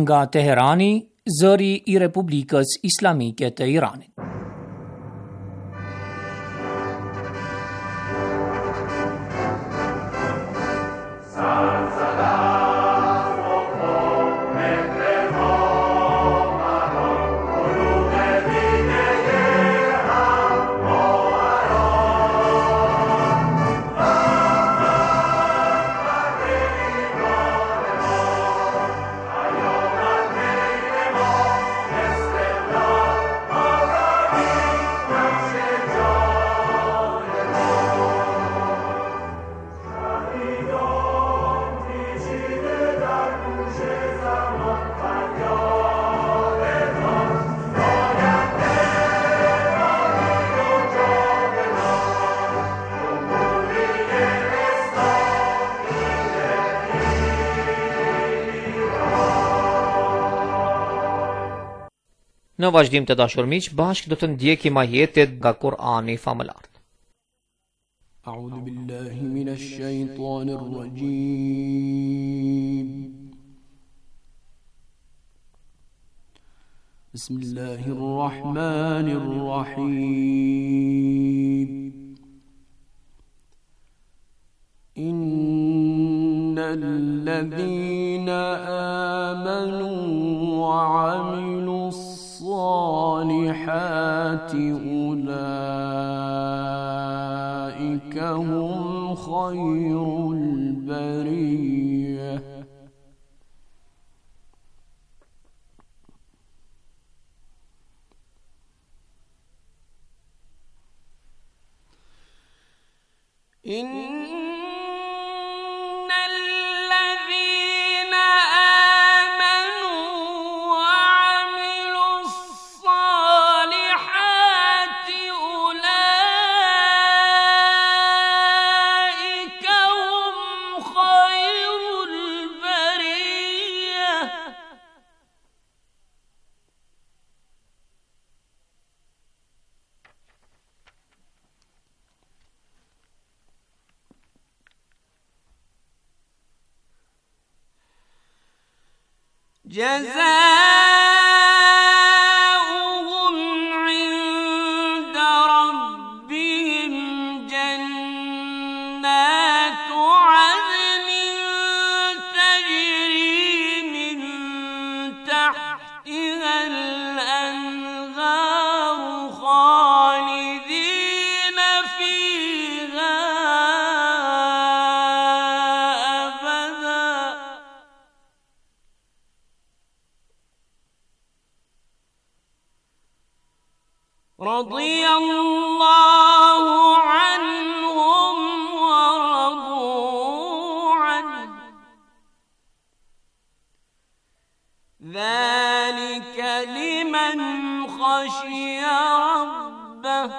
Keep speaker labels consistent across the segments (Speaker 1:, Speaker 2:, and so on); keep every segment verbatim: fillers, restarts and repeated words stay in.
Speaker 1: Nga Teherani, zëri I Republikës Islamike të Iranit.
Speaker 2: Në vazhdim të dashur miq, bashkë do të ndjekim ajetet nga Kur'ani famëlart.
Speaker 3: A'udhu billahi minash shaitanir rajim. Bismillahir rahmanir rahim. Innal ladhina amanu wa 'amilus الصالحات أولئك هم خير البرية إن جزاؤهم عند ربهم جنات عدن تجري من تحتها الأنهار خالدين فيها أبدا رضي الله عنهم ورضوا عنه ذلك لمن خشي ربه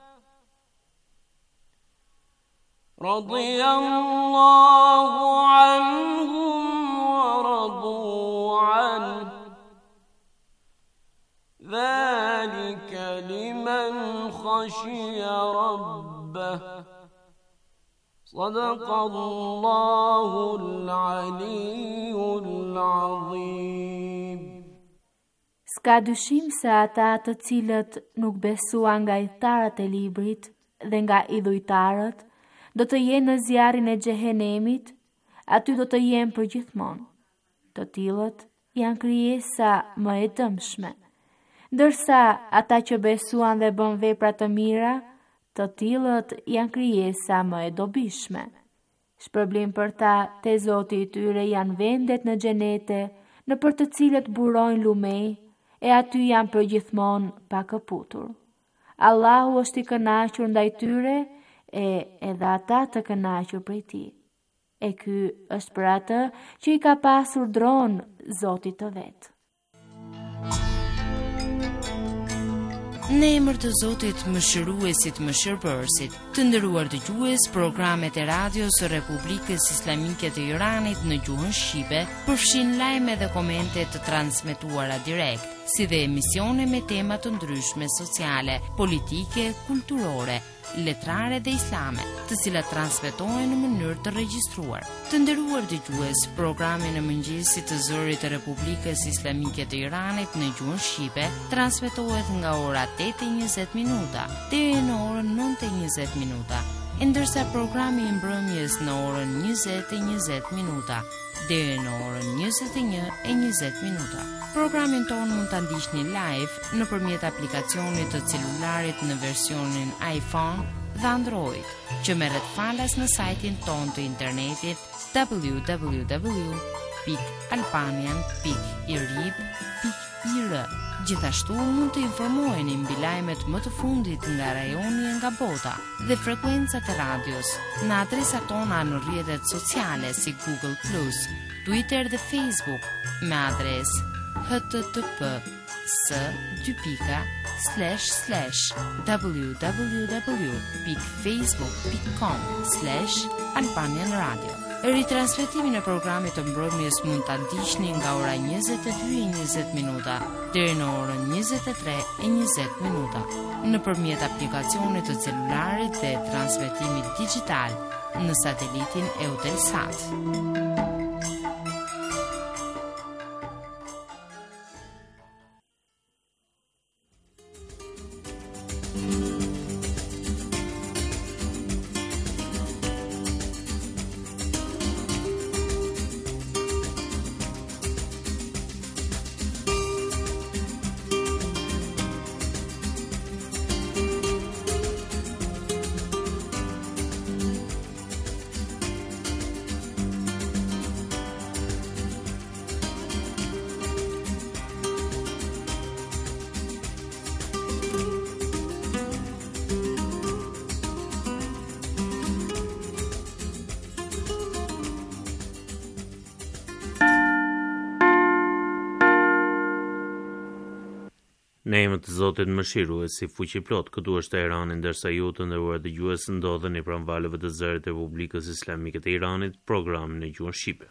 Speaker 3: رضي الله عنهم ورضوا عنه ذلك لمن خشي ربه صدق الله العلي العظيم.
Speaker 4: Ska dyshim se ata të cilët nuk besuan nga udhëtarët e librit dhe nga idhujtarët do të jenë në zjarrin e xhehenemit, aty do të jenë përgjithmonë. Të tillët janë krijesa më e dëmshme. Ndërsa ata që besuan dhe bën vepra të mira, të tillët janë krijesa më e dobishme. Shpërblim për ta te Zoti I tyre janë vendet në xhenete, në për të cilët burojnë lumej, e aty janë përgjithmonë pa këputur. Allahu është I kënaqur ndaj tyre e edhe ata të kënaqur prej Tij. E ky është për atë që I ka pasur dronë Zotit të vet.
Speaker 5: Në emër të Zotit Mëshiruesit Mëshirbërësit, të nderuar dëgjues, programet e radios së Republikës Islamike të Iranit në gjuhën shqipe përfshin lajme dhe komente të transmetuara direkt si dhe emisione me tema të ndryshme sociale, politike, kulturore, letrare dhe islame, të cilat transmetohen në mënyrë të regjistruar. Të nderuar dëgjues, programi në mëngjesit të zërit të Republikës Islamike të Iranit në gjuhën shqipe transmetohet nga ora tetë e njëzet minuta deri në orën nëntë e njëzet minuta, ndërsa programi i mbrëmjes në orën njëzet e njëzet minuta deri në orën njëzet e një e njëzet minuta. Programin tonë mund ta ndiqni live nëpërmjet aplikacionit të celularit në versionin iPhone dhe Android, që merret falas në sajtin tonë të internetit w w w pikë albanian pikë irib pikë i r. Gjithashtu mund të informoheni mbi lajmet më të fundit nga rajoni e nga bota dhe frekuencat e radios në adresat tona në rrjetet sociale si Google plus, Twitter dhe Facebook me adresë h t t p s dy pika slash slash w w w pikë facebook pikë com slash albanian radio. Ritransmetimin e programit të mbrëmjes mund ta ndiqni nga ora njëzet e dy e njëzet minuta deri në orën njëzet e tre e njëzet minuta nëpërmjet aplikacionit të celularit dhe transmetimit digjital në satelitin Eutelsat.
Speaker 6: Në emër të Zotit Mëshirues, si fuqiplot, këtu është Irani, ndërsa ju të nderuar dëgjues ndodheni pranë valëve të zërit të Republikës Islamike të Iranit, programin në gjuhën shqipe.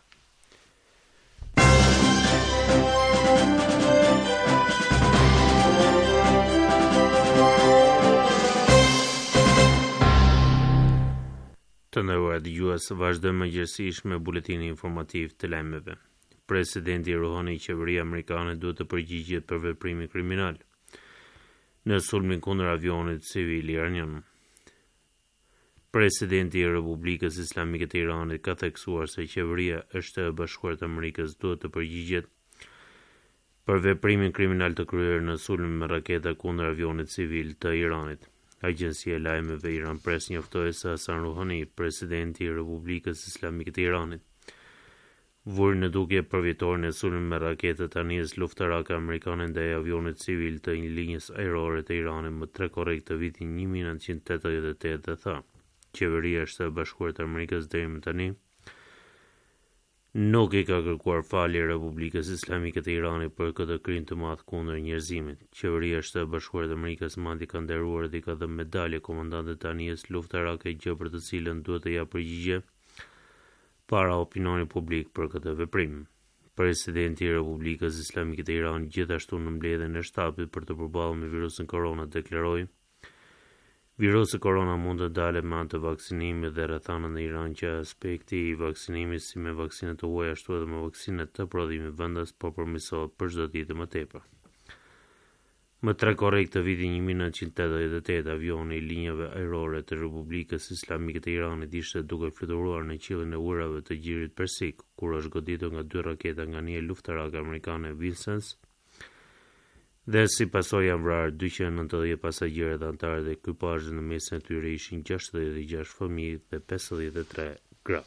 Speaker 6: Të nderuar dëgjues, vazhdojmë mëngjesisht me buletinin informativ të lajmeve. Presidenti Rouhani i qeverisë amerikane duhet të përgjigjet për veprimin kriminal në sulmin kundër avionit civil iranian. Presidenti i Republikës Islamike të Iranit ka theksuar se qeveria është e Bashkuar të Amerikës duhet të përgjigjet për veprimin kriminal të kryer në sulmin me raketa kundër avionit civil të Iranit. Agjencia e lajmeve Iran Press njoftoi se Hasan Rouhani, presidenti i Republikës Islamike të Iranit, vuri në dukje për vjetorin e sulmit me raketet të anijes luftarake amerikane ndaj avionit civil të linjës ajrore të Iranit më tre korrekt të vitit një mijë nëntëqind tetëdhjetë e tetë dhe tha: qeveria e Shtetit Bashkuar të Amerikës deri më tani nuk i ka kërkuar falje Republikës Islamike të Iranit për këtë krim të madh kundër njerëzimit. Qeveria e Shtetit Bashkuar të Amerikës madje ka nderuar dhe ka dhënë medalje komandantit të anijes luftarake, gjë për të cilën duhet të japë përgjigje para opinionit publik për këtë veprim. Presidenti i Republikës Islamike të Iranit gjithashtu në mbledhjen e shtatit për të përballur me virusin korona deklaroi: virusi korona mund të dalet me anë të vaksinimit dhe rrethanat në Iran që aspekti i vaksinimit si me vaksinat të huaja ashtu edhe me vaksinat të prodhimit vendas po përmirësohet për çdo ditë më tepër. Më tre korrekt të vitit një mijë nëntëqind tetëdhjetë e tetë, avioni i linjave ajrore të Republikës Islamike të Iranit ishte duke fluturuar në qiellin e urave të Gjirit Persik, kur është goditur nga dy raketa nga anija luftarake amerikane Vincennes, dhe si pasojë janë vrarë dyqind e nëntëdhjetë pasagjerë dhe antarë dhe ekipazhi, në mesin e tyre ishin gjashtëdhjetë e gjashtë fëmijë dhe pesëdhjetë e tre gra.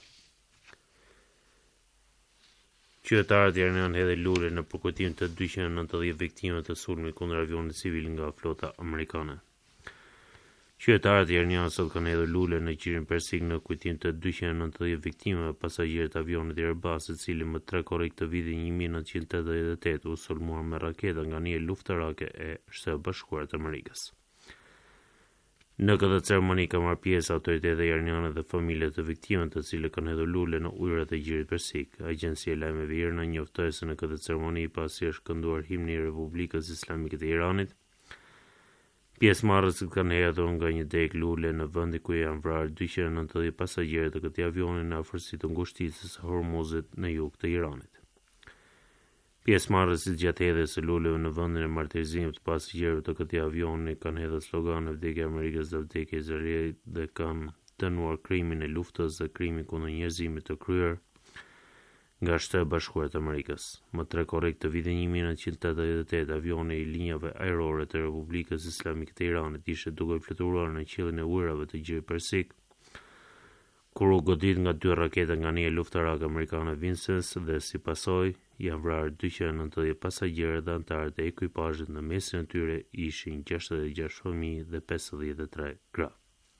Speaker 6: Qytetarët iranian hedhin lule në përkujtim të dyqind e nëntëdhjetë viktimave të sulmit kundër avionit civil nga flota amerikane. Qytetarët iranian sot kanë hedhur lule në Gjirin Persik në kujtim të dyqind e nëntëdhjetë viktimave pasagjerë të avionit Airbus, i cili më tre korrekt të vitit një mijë nëntëqind tetëdhjetë e tetë u sulmuar me raketa nga anija luftarake e Shtetit Bashkuar të Amerikës. Në këtë ceremoni ka marrë pjesë autoritetet iraniane dhe familjet të viktimëve të cilët kanë hedhur lule në ujërat e Gjirit Persik. Agjencia e lajmeve IRNA njoftoi se në këtë ceremoni pasi është kënduar himni i Republikës Islamike të Iranit, pjesëmarrësit kanë hedhur nga një deg lule në vendi ku janë vrarë dyqind e nëntëdhjetë pasagerë të këtij avioni në afërsitë të ngushticës së Hormuzit në jug të Iranit. Pjesëmarrësit gjatë hedhjes së luleve në vendin e martirizimit të pasagerëve të këtij avioni kanë hedhur slogane vdekja e Amerikës dhe vdekja e Izraelit dhe kanë dënuar krimin e luftës dhe krimin kundër njerëzimit të kryer nga Shteti i Bashkuar të Amerikës. Më tre korrekt të vitit një mijë nëntëqind e tetëdhjetë e tetë, avioni i linjave ajrore të Republikës Islamike të Iranit ishte duke fluturuar në qiellin e ujërave të Gjirit Persik, kur u godit nga dy rakete nga një luftarak amerikane Vincennes dhe si pasojë janë vrarë dyqind e nëntëdhjetë pasagerë dhe anëtarët e ekuipazhit, në mesin e tyre ishin gjashtëdhjetë e gjashtë fëmijë dhe pesëdhjetë e tre gra.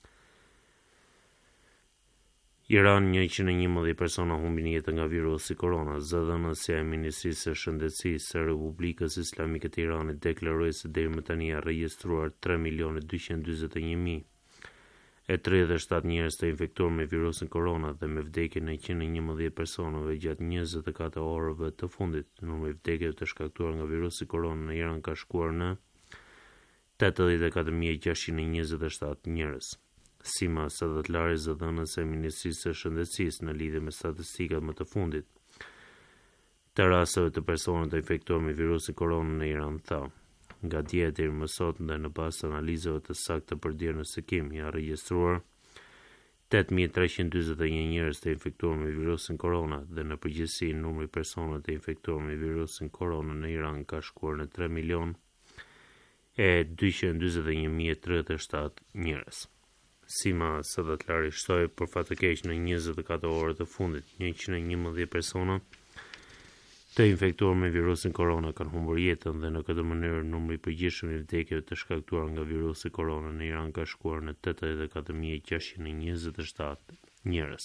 Speaker 6: Iran njëqind e njëmbëdhjetë persona humbin jetën nga virusi korona. Zëdhënësja e Ministrisë së Shëndetësisë së Republikës Islamike të Iranit deklaroi se deri më tani janë regjistruar tre milion dyqind e dyzet e një mijë e tridhjetë e shtatë njerëz të infektuar me virusin korona dhe me vdekjen e njëqind e njëmbëdhjetë personave gjatë njëzet e katër orëve të fundit. Numri i vdekjeve të shkaktuar nga virusi korona në Iran ka shkuar në tetëdhjetë e katër mijë e gjashtëqind e njëzet e shtatë njerëz. Sima Sadatllari, zëdhënëse e Ministrisë së Shëndetësisë në lidhje me statistikat më të fundit të rasteve të personave të infektuar me virusin korona në Iran, tha: nga dje deri më sot dhe në bazë të analizave të sakta për diagnostikim janë regjistruar tetë mijë treqind e dyzet e një njerëz të infektuar me virusin korona dhe në përgjithësi numri i personave të infektuar me virusin korona në Iran ka shkuar në tre milion e dyqind e dyzet e një mijë e tridhjetë e shtatë njerëz. Sima Sadatllari shtoi për fat të keq në njëzet e katër orët të fundit njëqind e njëmbëdhjetë persona të infektuar me virusin korona kanë humbur jetën dhe në këtë mënyrë numri i përgjithshëm i vdekjeve të shkaktuar nga virusi korona në Iran ka shkuar në tetëdhjetë e katër mijë e gjashtëqind e njëzet e shtatë njerëz.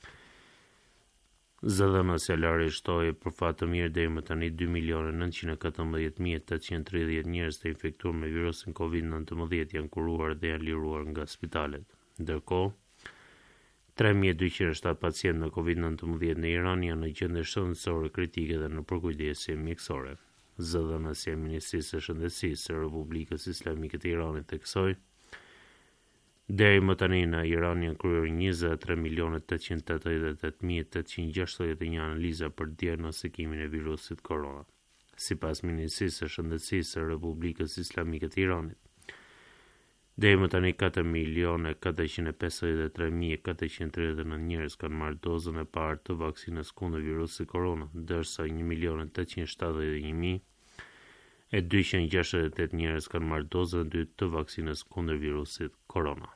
Speaker 6: Zëdhënësja Lari shtoi për fat të mirë deri më tani dy milion e nëntëqind e katërmbëdhjetë mijë e tetëqind e tridhjetë njerëz të infektuar me virusin kovid nineteen janë kuruar dhe janë liruar nga spitalet. Ndërkohë, tre mijë e dyqind e shtatë pacientë me kovid nineteen në Iran janë në gjendje shëndetësore kritike dhe në përkujdesje mjekësore. Zëdhënësja e Ministrisë së Shëndetësisë së Republikës Islamike të Iranit theksoi: deri më tani në Iran janë kryer njëzet e tre milionë tetëqind e tetëdhjetë e tetë mijë tetëqind e gjashtëdhjetë e një analiza për diagnostikimin e virusit korona. Sipas Ministrisë së Shëndetësisë së Republikës Islamike të Iranit, deri më tani katër milionë katërqind e pesëdhjetë e tre mijë katërqind e tridhjetë e nëntë njerëz kanë marrë dozën e parë të vaksinës kundër virusit korona, ndërsa një milion e tetëqind e shtatëdhjetë e një mijë e dyqind e gjashtëdhjetë e tetë njerëz kanë marrë dozën e dytë të vaksinës kundër virusit korona.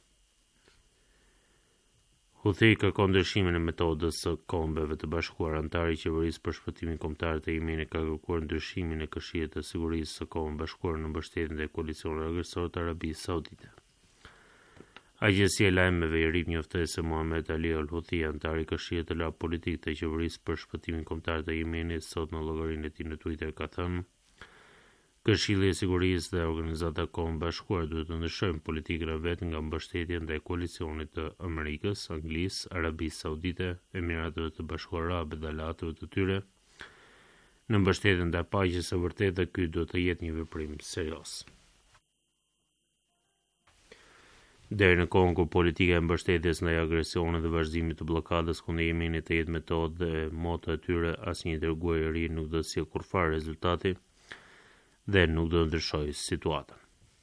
Speaker 6: Houthi kërkon ndryshimin e metodës së Kombeve të Bashkuara. Antari i qeverisë për shpëtimin kombëtar të Yemenit ka kërkuar ndryshimin e Këshillit të Sigurisë së Kombeve Bashkuara në mbështetjen e koalicionit agresor të Arabisë Saudite. Agjencia e lajmeve I R I B njoftoi se Mohammed Ali al-Houthi, antari i Këshillit të lartë politik të qeverisë për shpëtimin kombëtar të Yemenit, sot në llogarinë e tij në Twitter ka thënë: Këshilli I Sigurisë dhe Organizata e Kombeve Bashkuara duhet të ndryshojnë politikën e vet nga mbështetja ndaj koalicionit të Amerikës, Anglisë, Arabisë Saudite, Emirateve të Bashkuara Arabe dhe aleatëve të tyre në mbështetjen ndaj paqes së vërtetë dhe ky duhet të jetë një veprim serioz. Deri në kohën kur politika e mbështetjes ndaj agresionit dhe vazhdimit të bllokadës kundër Yemenit të jetë metodë dhe moto e tyre, asnjë dërguar I R I nuk do të sjellë kurfar rezultati dhe nuk do të ndryshojë situatën.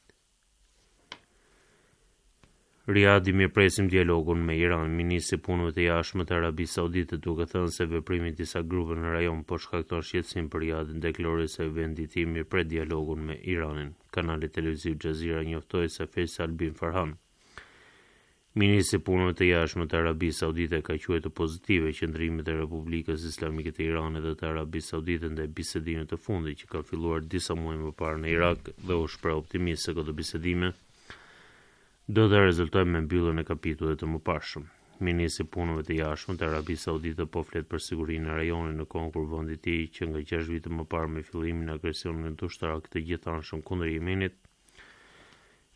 Speaker 6: Riyadh I mirëpresim dialogun me Iran. Ministri I Punëve të Jashtme të Arabisë Saudite, duke thënë se veprimi I disa grupe në rajon po shkakton shqetësim për Riyadhin, deklaroi se vendi I tij mirëpret dialogun me Iranin. Kanali televiziv Jazeera njoftoi se Faisal bin Farhan, Ministri I Punëve të Jashtme të Arabisë Saudite, ka quajtur pozitive qëndrimet e Republikës Islamike të Iranit dhe të Arabisë Saudite ndaj bisedimeve të fundit që kanë filluar disa muaj më parë në Irak dhe u shpreh optimist se këto bisedime do të rezultojnë me mbylljen e kapitullit të mëparshëm. Ministri I Punëve të Jashtme të Arabisë Saudite po flet për sigurinë e rajonit në kohën kur vendi I tij, që nga gjashtë vite më parë me fillimin e agresionit ushtarak të gjithanshëm kundër Yemenit,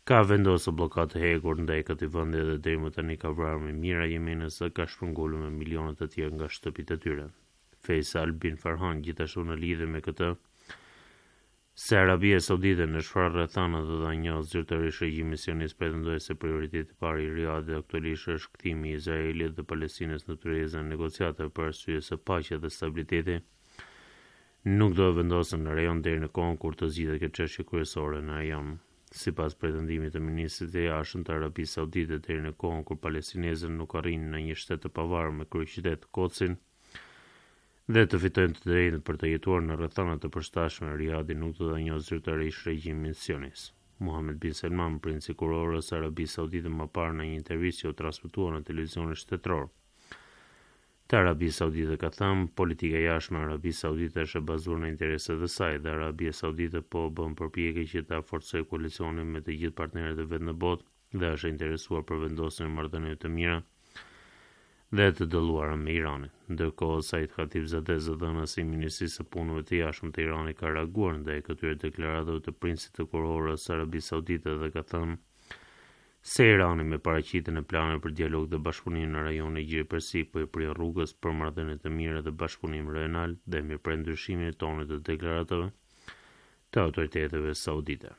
Speaker 6: ka vendosur bllokadë të hekur ndaj këtij vendi dhe deri më tani ka vrarë më mijëra jemenez dhe ka shpërngulur me miliona të tjerë nga shtëpitë e tyre. Faisal bin Farhan gjithashtu në lidhje me këtë se Arabia Saudite në shfar rrethana dhe dha një zyrtarisht regjimin sionist pretendoi se prioriteti i parë i Riyadhit aktualisht është kthimi i Izraelit dhe Palestinës në tyrezën e negociatave për arsye se paqja dhe stabiliteti nuk do të vendosen në rajon deri në kohën kur të zgjidhet kjo çështje kryesore në rajon. Sipas pretendimit të ministrit të jashtëm të Arabisë Saudite, deri në kohën kur palestinezët nuk arrin në një shtet të pavarur me kryeqytet Kocin dhe të fitojnë të drejtën për të jetuar në rrethanat të përshtatshme, Riyadhi nuk do ta njohë zyrtarisht regjimin sionist. Mohammed bin Salman, princi kurorës së Arabisë Saudite, më parë në një intervistë që u transmetua në televizionin shtetëror të Arabisë Saudite ka thënë, politika e jashtme e Arabisë Saudite është e bazuar në interesat e saj dhe Arabia Saudite po bën përpjekje që ta forcojë koalicionin me të gjithë partnerët e vet në botë dhe është e interesuar për vendosjen e marrëdhënieve të mira dhe të dëlluara me Iranin. Ndërkohë, Said Khatibzadeh, zëdhënësi i Ministrisë së Punëve të Jashtme të Iranit, ka reaguar ndaj këtyre deklaratave të princit të kurorës së Arabisë Saudite dhe ka thënë se Irani me paraqitjen e planeve për dialog dhe bashkëpunim në rajonin e Egjiptit Persik po i prill rrugës për marrëdhënie të mira dhe bashkëpunim rajonal dhe mirëprej ndryshimin e tonit të deklaratave të autoriteteve saudite.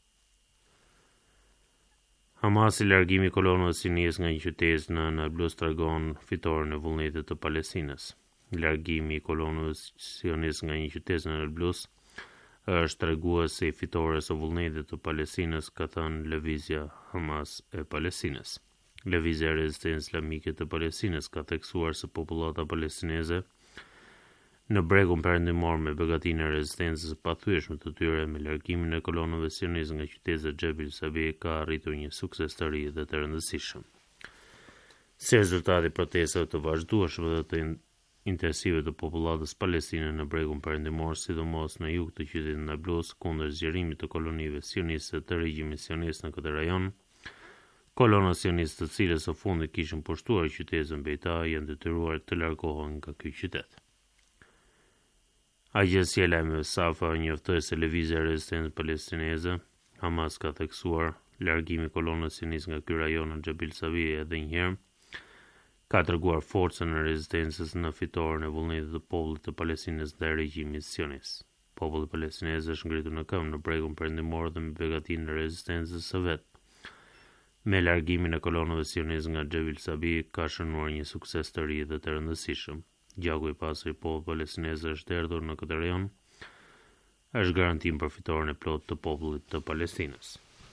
Speaker 6: Hamasi largimi i kolonave sioniste nga një qytet në Nablus tregon fitoren e vullnetit të Palestinës. Largimi i kolonave sioniste nga një qytet në Nablus është treguesi i fitores së vullnetit të Palestinës, ka thënë Lëvizja Hamas e Palestinës. Lëvizja e Rezistencës Islamike të Palestinës ka theksuar se popullata palestineze në bregun perëndimor me begatinë e rezistencës së pathyeshme të tyre me largimin e kolonave sioniste nga qyteti i Xhebil Sabi ka arritur një sukses të ri dhe të rëndësishëm. Si rezultati i protestave të vazhdueshme dhe të intensive të popullatës palestine në bregun perëndimor, sidomos në jug të qytetit Nablus, kundër zgjerimit të kolonive sioniste të regjimit sionist në këtë rajon, kolona sioniste të cilës së fundit kishin pushtuar qytetin Beita janë detyruar të largohen nga ky qytet. Agjencia e lajmeve Safa njoftoi se Lëvizja e Rezistencës Palestineze, Hamas, ka theksuar largimi i kolonës sioniste nga ky rajon në Xhebil Savi edhe një herë ka treguar forcën e rezistencës në fitoren e vullnetit të popullit të Palestinës dhe regjimit sionist. Populli palestinez është ngritur në këmbë në bregun perëndimor dhe me begatinë e rezistencës së vet. Me largimin e kolonave sioniste nga Xhebil Sabi ka shënuar një sukses të ri dhe të rëndësishëm. Gjaku i pasur i popullit palestinez është erdhur në këtë rajon, është garantim për fitoren e plotë të popullit të Palestinës.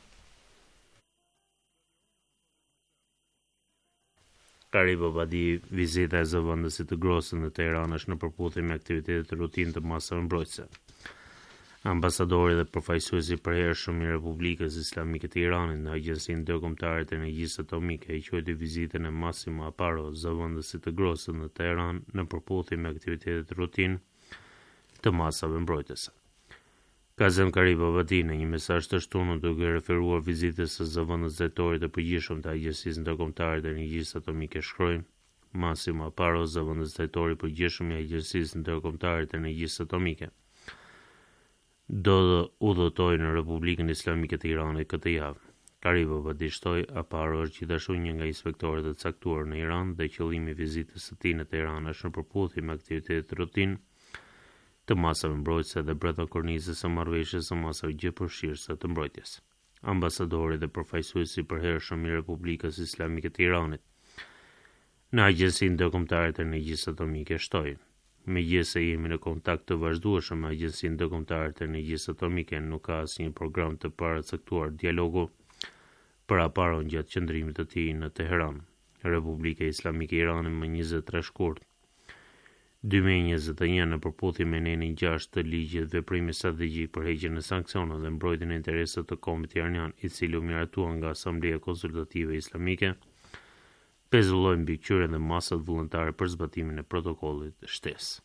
Speaker 6: Qarib Abadi, vizita e zëvendësit të Grosën në Tiranë është në përputhje me aktivitetet e rutinë të masave mbrojtëse. Ambasadori dhe përfaqësuesi i përhershëm i Republikës Islamike të Iranit në Agjencinë Ndërkombëtare të Energjisë Atomike e quajti vizitën e Massimo Aparo, zëvendësit të Grosën në Tiranë, në përputhje me aktivitetet e rutinë të masave mbrojtëse. Kazem Qarib Abadi në një mesazh të shtunë duke referuar vizitës së zëvendës drejtorit të përgjithshëm të Agjencisë Ndërkombëtare të Energjisë Atomike shkruajnë: Massimo Aparo, zëvendës drejtori i përgjithshëm i Agjencisë Ndërkombëtare të Energjisë Atomike, do të udhëtojë në Republikën Islamike të Iranit këtë javë. Qarib Abadi shtoi Aparo është gjithashtu një nga inspektorët e caktuar në Iran dhe qëllimi i vizitës së tij në Tiranë është në përputhje me aktivitetet rutinë të masave mbrojtëse dhe brenda kornizës së marrëveshjes së masave gjithëpërfshirëse të mbrojtjes. Ambasadori dhe përfaqësuesi i përhershëm i Republikës Islamike të Iranit në Agjencinë Ndërkombëtare të Energjisë Atomike shtoi: Megjithëse jemi në kontakt të vazhdueshëm me Agjencinë Ndërkombëtare të Energjisë Atomike, nuk ka asnjë program të paracaktuar dialogu për Aparon gjatë qëndrimit të tij në Teheran. Republika Islamike e Iranit më njëzet e tre shkurt dy mijë e njëzet e një në përputhje me nenin gjashtë të ligjit veprimi strategjik për heqjen e sanksioneve dhe mbrojtjen e interesave të kombit iranian, i cili u miratua nga Asambleja Konsultative Islamike, pezulloi mbikëqyrjen dhe masat vullnetare për zbatimin e protokollit shtesë.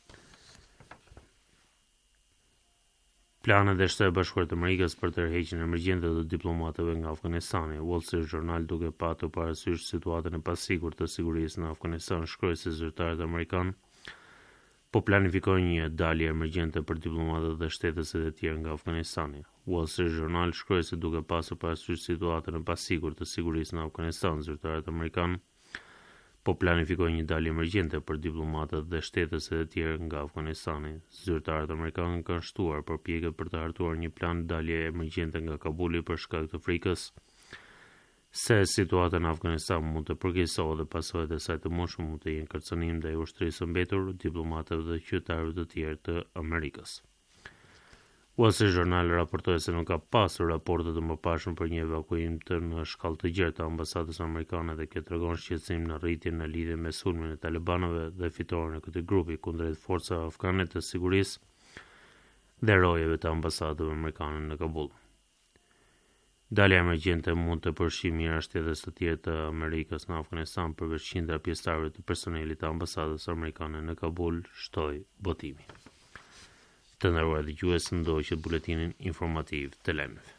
Speaker 6: Planet e Shtetit Bashkuar të Amerikës për tërheqjen emergjente të diplomatëve nga Afganistani. Wall Street Journal, duke patur parasysh situatën e pasigurt të sigurisë në Afganistan, shkroi se zyrtarët amerikanë po planifikojnë një dalje emergjente për diplomatët dhe shtetësit e tjerë nga Afganistani. Wall Street Journal shkroi se duke pasur parasysh situatën e pasigurt të sigurisë në Afganistan, zyrtarët amerikanë po planifikojnë një dalje emergjente për diplomatët dhe shtetës e tjerë nga Afganistani. Zyrtarët amerikanë kanë shtuar përpjekjet për të hartuar një plan dalje emergjente nga Kabuli për shkak të frikës se situata në Afganistan mund të përkeqësohet dhe pasojat e saj të mundshme mund të jenë kërcënim ndaj ushtrisë së mbetur, diplomatëve dhe qytetarëve të tjerë të Amerikës. Wall Street Journal raportoi se nuk ka pasur raporte të mëparshme për një evakuim të në shkallë të gjerë të ambasadës amerikane dhe kjo tregon shqetësim në rritjen në lidhje me sulmin e talibanëve dhe fitoren e këtij grupi kundrejt forcave afgane të sigurisë dhe rojeve të ambasadëve amerikane në Kabul. Dalja emergjente mund të përfshijë mirështjetës të tjerë të Amerikës në Afganistan përveç qindra pjesëtarëve të personelit të ambasadës amerikane në Kabul, shtoi botimi. Të nderuar dëgjues, ndoqët buletinin informativ të lajmeve.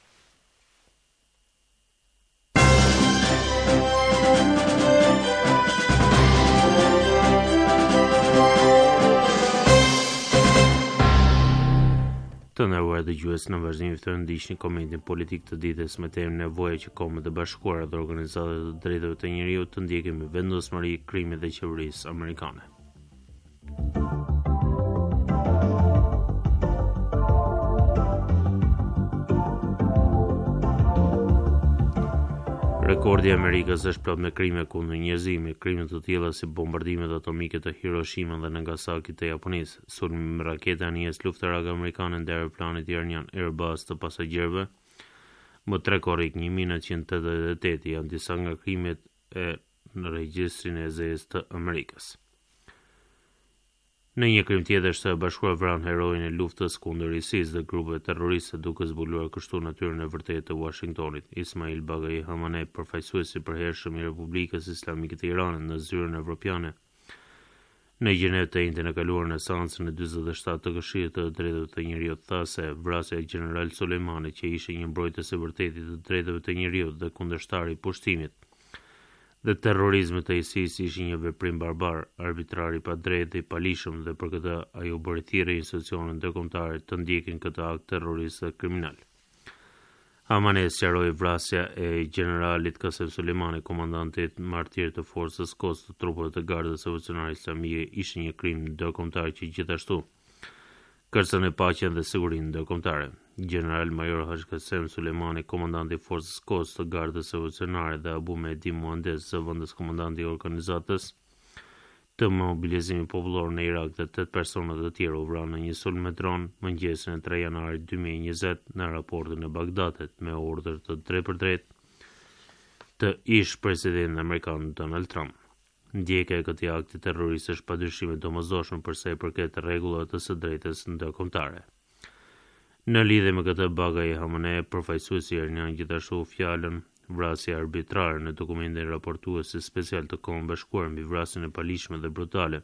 Speaker 6: Të nderuar dëgjues, në vazhdim ftoj ndiqni komentin politik të ditës me temën nevoja që Kombet e Bashkuara dhe organizatat e drejtave të njeriut të ndjekin me vendosmëri krimet e qeverisë amerikane. Rekordi i Amerikës është plot me krime kundër njerëzimit, krime të tilla si bombardimet atomike të Hiroshima dhe Nagasaki të Japonisë, sulmi me rakete anijes luftarake amerikane ndaj aeroplanit iranian Airbus të pasagjerëve, më tre korrik një mijë nëntëqind e tetëdhjetë e tetë janë disa nga krimet e në regjistrin e zezë të Amerikës. Në një krim tjetër, Shtetet e Bashkuara vranë heroin e luftës kundër ISIS dhe grupeve terroriste duke zbuluar kështu natyrën e vërtetë të Washingtonit. Ismail Bagai Hamaneh, përfaqësuesi i përhershëm i Republikës Islamike të Iranit në zyrën evropiane, në Gjenev të njëjtën e kaluar në seancën e dyzet e shtatë të Këshillit të Drejtave të Njeriut, tha se vrasja e General Soleimani, që ishte një mbrojtës i vërtetë të drejtave të njeriut dhe kundërshtar i pushtimit dhe terrorizmit të ISIS ishte një veprim barbar, arbitrar i padrejtë dhe i palishëm dhe për këtë ai u bëri thirrje institucioneve ndërkombëtare të ndjekin këtë akt terrorist dhe kriminal. Hamaneh sqaroi vrasja e generalit Qasem Soleimani, komandantit martir të forcës kos të trupave të Gardës Revolucionare Islamike, ishte një krim ndërkombëtar që gjithashtu kërcën e paqen dhe sigurinë ndërkombëtare. General Major Haj Qasem Soleimani, komandanti i forcës kos të Gardës Revolucionare dhe Abu Mehdi Muhandez, zëvendës komandanti i organizatës të mobilizimit popullor në Irak dhe tetë persona të tjerë u vranë në një sulm me dron mëngjesin e tre janarit dy mijë e njëzet në aeroportin e Bagdadit me urdhër të drejtë për drejtë të ish presidentit amerikan Donald Trump. Ndjekja e këtij akti terrorist është padyshim e domosdoshme për sa i përket rregullave të së drejtës ndërkombëtare. Në lidhje me këtë, Bagai Hamaneh, përfaqësuesi iranian, gjithashtu fjalën vrasje arbitrare në dokumentin raportuesi special të Kombeve të Bashkuara mbi vrasjen e palishme dhe brutale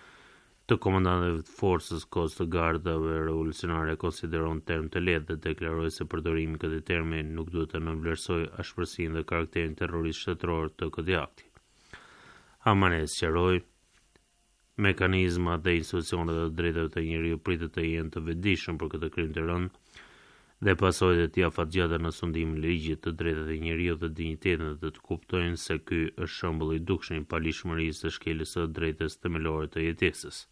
Speaker 6: të komandantëve të forcës kos të Gardave Revolucionare konsideron term të lehtë dhe deklaroi se përdorimi i këtij termi nuk duhet të nënvlerësojë ashpërsinë dhe karakterin terrorist shtetëror të këtij akti. Hamaneh sqaroi mekanizmat dhe institucionet e drejtave të njeriut pritet të jenë të vetëdijshëm për këtë krim të rënd dhe pasojat e tij afatgjata në sundimin e ligjit të drejtave të njeriut dhe dinjitetin dhe të kuptojnë se ky është shembull i dukshëm i palishmërisë dhe shkeljes së drejtës themelore të jetesës.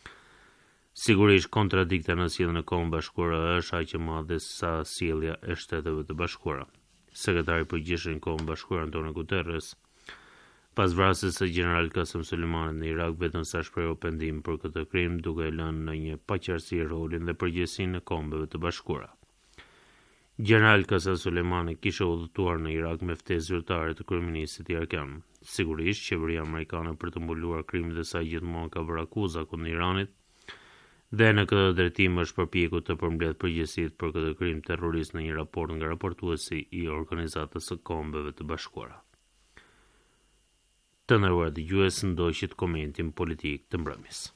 Speaker 6: Sigurisht, kontradikta në sjelljen e Kombeve të Bashkuara është aq e madhe sa sjellja e Shteteve të Bashkuara. Sekretari i përgjithshëm i Kombeve të Bashkuara Antonio Guterres, pas vrasjes së general Qasem Soleimanit në Irak, vetëm sa shprehoi pendim për këtë krim, duke lënë në një paqartësi rolin dhe përgjegjësinë e Kombeve të Bashkuara. General Qasem Soleimani kishte udhëtuar në Irak me ftesë zyrtare të kryeministit irakian. Sigurisht, qeveria amerikane për të mbuluar krimet e saj gjithmonë ka vënë akuza kundër Iranit dhe në këtë drejtim është përpjekur të përmbledh përgjegjësitë për këtë krim terrorist në një raport nga raportuesi i Organizatës së Kombeve të Bashkuara. Të nderuar dëgjues, ndoqit komentin politik të mbrëmjes.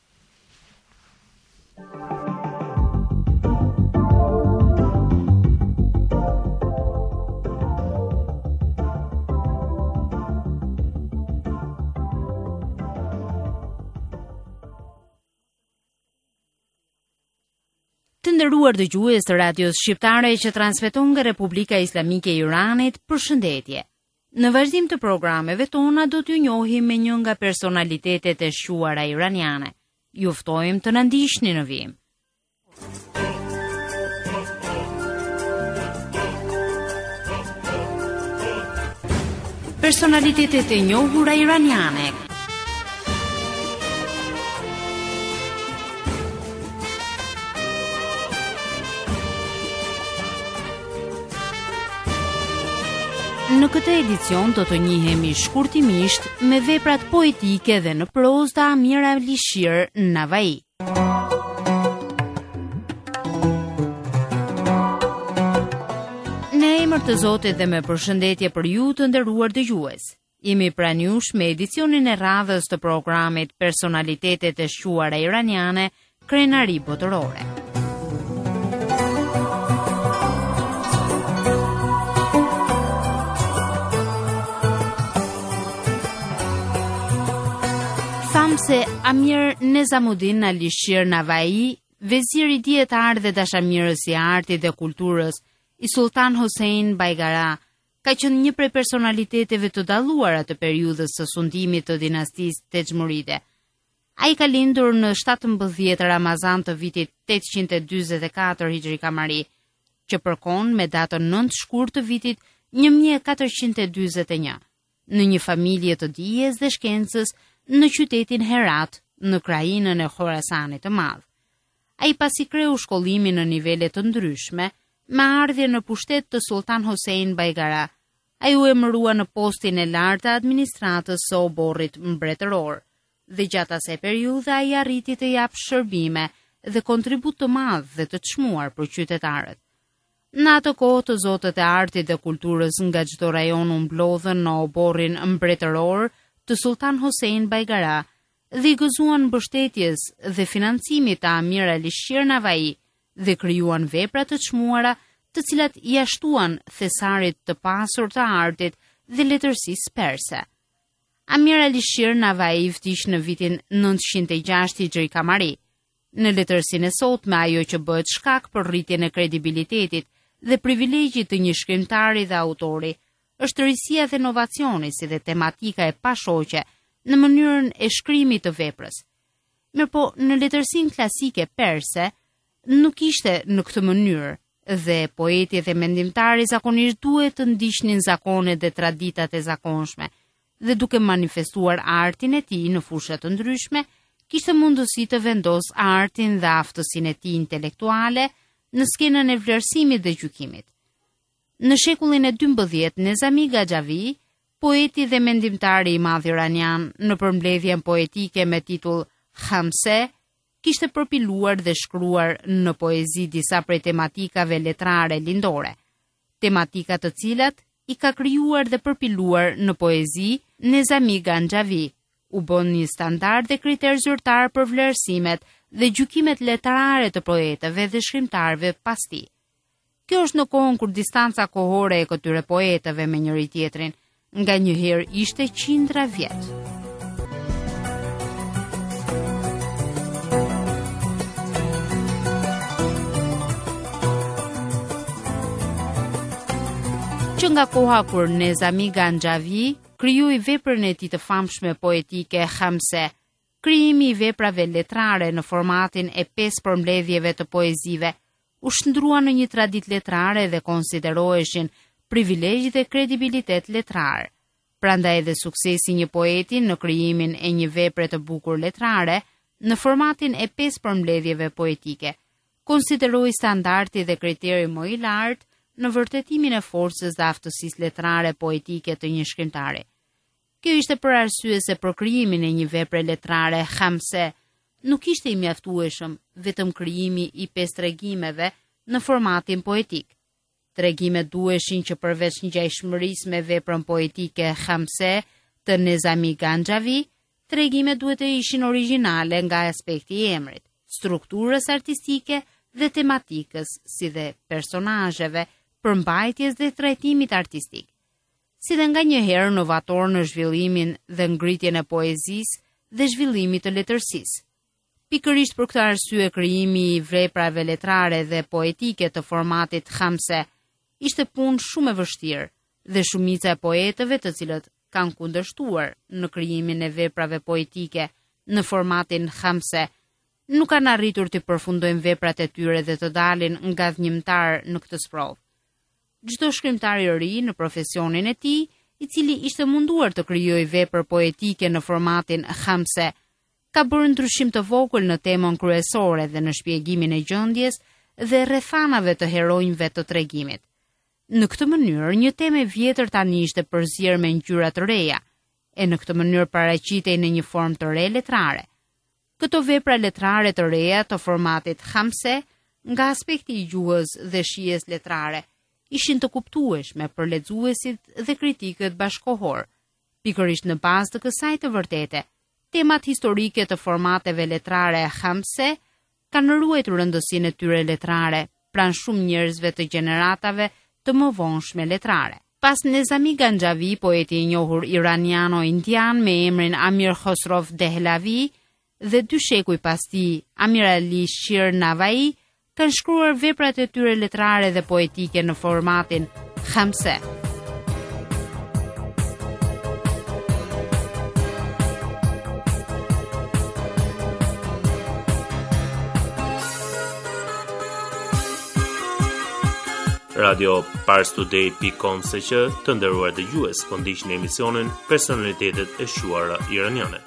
Speaker 5: Të nderuar dëgjues të radios shqiptare që transmeton nga Republika Islamike e Iranit, përshëndetje. Në vazhdim të programeve tona do t'ju njohim me një nga personalitetet e shquara iraniane. Ju ftojmë të na ndiqni në vijim. Personalitetet e njohura iraniane. Në këtë edicion do të njihemi shkurtimisht me veprat poetike dhe në prozë të Amir Alishir Navai. Në emër të Zotit dhe me përshëndetje për ju të nderuar dëgjues. Jemi pranë jush me edicionin e radhës të programit Personalitetet e shquara iraniane, krenari botërore. Se Amir Nezamuddin Alishir Navai, veziri dietar dhe dashamirës i artit dhe kulturës, i Sultan Hossein Baigara, ka qenë një prej personaliteteve të dalluara të periudhës së sundimit të dinastisë Texhmuride. Ai ka lindur në shtatëmbëdhjetë Ramazan të vitit tetëqind e dyzet e katër Hijri Kamari, që përkon me datën nëntë shkurt të vitit një mijë e katërqind e dyzet e një, në një familje të dijes dhe shkencës në qytetin Herat, në krajinën e Khorasanit të Madh. Ai pasi kreu shkollimin në nivele të ndryshme, me ardhje në pushtet të Sultan Hossein Baigara, ai u emërua në postin e lartë të administratës së oborrit mbretëror, dhe gjatë asaj periudhe ai arriti të japë shërbime dhe kontribut të madh dhe të çmuar për qytetarët. Në atë kohë të zotët e artit dhe kulturës nga çdo rajon u mblodhën në oborrin mbretëror të Sultan Hossein Baigara dhe i gëzuan mbështetjes dhe financimit të Amir Alishir Navai dhe krijuan vepra të çmuara të cilat i ashtuan thesarit të pasur të artit dhe letërsisë perse. Amir Alishir Navai vdiq në vitin nëntëqind e gjashtë Hijri Kamari. Në letërsinë e sotme ajo që bëhet shkak për rritjen e kredibilitetit dhe privilegjit të një shkrimtari dhe autori është risia dhe inovacioni si dhe tematika e pashoqe në mënyrën e shkrimit të veprës. Mirëpo, në letërsinë klasike perse, nuk ishte në këtë mënyrë dhe poeti dhe mendimtari zakonisht duhet të ndiqnin zakonet dhe traditat e zakonshme dhe duke manifestuar artin e tij në fusha të ndryshme, kishte mundësi të vendos artin dhe aftësinë e tij intelektuale në skenën e vlerësimit dhe gjykimit. Në shekullin e dymbëdhjetë, Nezami Gaxhavi, poeti dhe mendimtari i madh iranian në përmbledhjen poetike me titull Khamse, kishte përpiluar dhe shkruar në poezi disa prej tematikave letrare lindore, tematika të cilat i ka krijuar dhe përpiluar në poezi Nezami Gaxhavi, u bën një standard dhe kriter zyrtar për vlerësimet dhe gjykimet letrare të poetëve dhe shkrimtarëve pas tij. Kjo është në kohën kur distanca kohore e këtyre poetëve me njëri tjetrin nga njëherë ishte qindra vjet. Që nga koha kur Nezami Gaxhavi krijoi veprën e tij të famshme poetike Khamse, krijimi i veprave letrare në formatin e pesë përmbledhjeve të poezive, u shndrua në një traditë letrare dhe konsideroheshin privilegj dhe kredibilitet letrar. Prandaj edhe suksesi një poeti në krijimin e një vepre të bukur letrare në formatin e pesë përmbledhjeve poetike konsideroi standardi dhe kriteri më i lartë në vërtetimin e forcës dhe aftësisë letrare poetike të një shkrimtari. Kjo ishte për arsye se për krijimin e një vepre letrare Khamse nuk ishte i mjaftueshëm vetëm krijimi i pesë tregimeve në formatin poetik. Tregimet duheshin që përveç ngjashmërisë me veprën poetike Khamse të Nezami Gaxhavi, tregimet duhet të ishin origjinale nga aspekti i emrit, strukturës artistike dhe tematikës, si dhe personazheve, përmbajtjes dhe trajtimit artistik. Si dhe nga njëherë novator në zhvillimin dhe ngritjen e poezisë dhe zhvillimit të letërsisë. Pikërisht për këtë arsye krijimi i veprave letrare dhe poetike të formatit khamse ishte punë shumë e vështirë dhe shumica e poetëve të cilët kanë kundërshtuar në krijimin e veprave poetike në formatin khamse nuk kanë arritur të përfundojnë veprat e tyre dhe të dalin nga dhënjimtar në këtë sprovë. Çdo shkrimtar i ri në profesionin e tij, i cili ishte munduar të krijojë vepër poetike në formatin khamse, ka bërë ndryshim të vogël në temën kryesore dhe në shpjegimin e gjendjes dhe rrethanave të heronjve të tregimit. Në këtë mënyrë, një temë e vjetër tani ishte përzier me ngjyra të reja, e në këtë mënyrë paraqitej në një formë të re letrare. Këto vepra letrare të reja të formatit khamse, nga aspekti i gjuhës dhe shijes letrare, ishin të kuptueshme për lexuesit dhe kritikët bashkohor. Pikërisht në bazë të kësaj të vërtete, temat historike të formateve letrare khamse kanë ruajtur rëndësinë e tyre letrare pranë shumë njerëzve të gjeneratave të mëvonshme letrare. Pas Nezami Ganjavi, poeti i njohur iraniano-indian me emrin Amir Khosrov Dehlavi, dhe dy shekuj pas tij, Amir Ali Shir Navai, kanë shkruar veprat e tyre letrare dhe poetike në formatin khamse.
Speaker 6: Radio parstoday dot com se që të nderuar dëgjues, po ndiqni emisionin Personalitetet e Shuara Iraniane.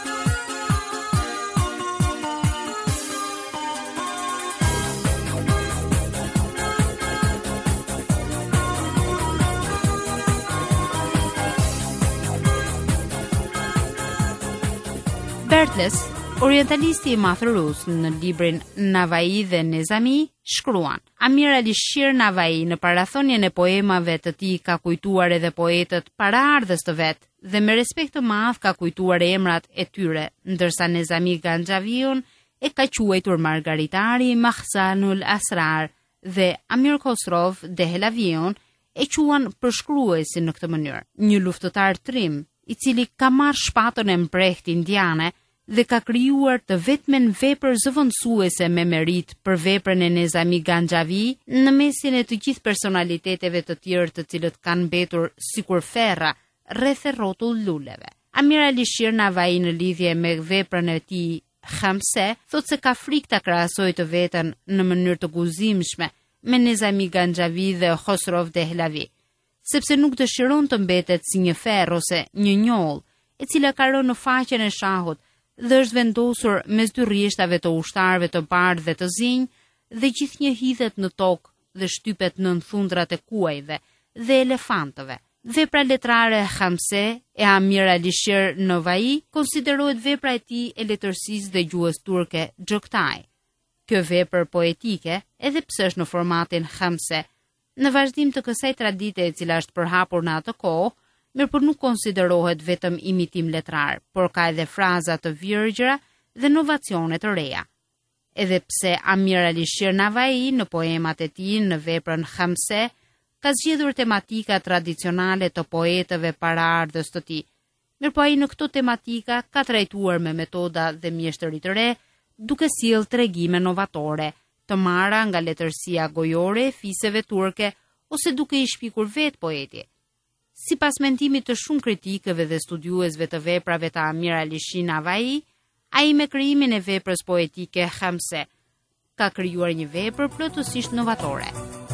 Speaker 5: Bertles, orientalisti i madh rus, në librin Navai dhe Nezami, shkruan: Amir Ali Shir Navai në parathonjen e poemave të tij ka kujtuar edhe poetët paraardhës të vet dhe me respekt të madh ka kujtuar emrat e tyre, ndërsa Nezami Ganjaviun e ka quajtur Margaritari Mahzanul Asrar dhe Amir Khosrov Dehlaviun e quan përshkruesin në këtë mënyrë. Një luftëtar trim, i cili ka marrë shpatën e mprehtë indiane dhe ka krijuar të vetmen vepër zëvendësuese me merit për veprën e Nezami Ganjavi në mesin e të gjithë personaliteteve të tjerë të cilët kanë mbetur sikur ferra rreth e rrotull luleve. Amir Ali Shir Navai në lidhje me veprën e tij khamse thotë se ka frikë ta krahasojë të veten në mënyrë të guzimshme me Nezami Ganjavi dhe Khosrov Dehlavi, sepse nuk dëshiron të mbetet si një ferr ose një njoll, e cila ka rënë në faqen e shahut dhe është vendosur mes dy rrjeshtave të ushtarëve të bardhë dhe të zinj, dhe gjithnjë hidhet në tokë dhe shtypet nën thundrat e kuajve dhe elefantëve. Vepra letrare khamse e Amir Ali Shir Navai konsiderohet vepra e tij e letërsisë dhe gjuhës turke Gjoktaj. Kjo vepër poetike, edhe pse është në formatin khamse, në vazhdim të kësaj tradite e cila është përhapur në atë kohë, mirë por nuk konsiderohet vetëm imitim letrar, por ka edhe fraza të virgjëra dhe novacione të reja. Edhe pse Amir Ali Shir Navai në poemat e tij në veprën khamse ka zgjedhur tematika tradicionale të poetëve paraardhës të tij, mirë po ai në këto tematika ka trajtuar me metoda dhe mjeshtëri të re, duke sjellë tregime novatore, të marra nga letërsia gojore e fiseve turke ose duke i shpikur vetë poeti. Sipas mendimit të shumë kritikëve dhe studiuesve të veprave të Amir Ali Shir Navai, ai me krijimin e veprës poetike khamse ka krijuar një vepër plotësisht novatore.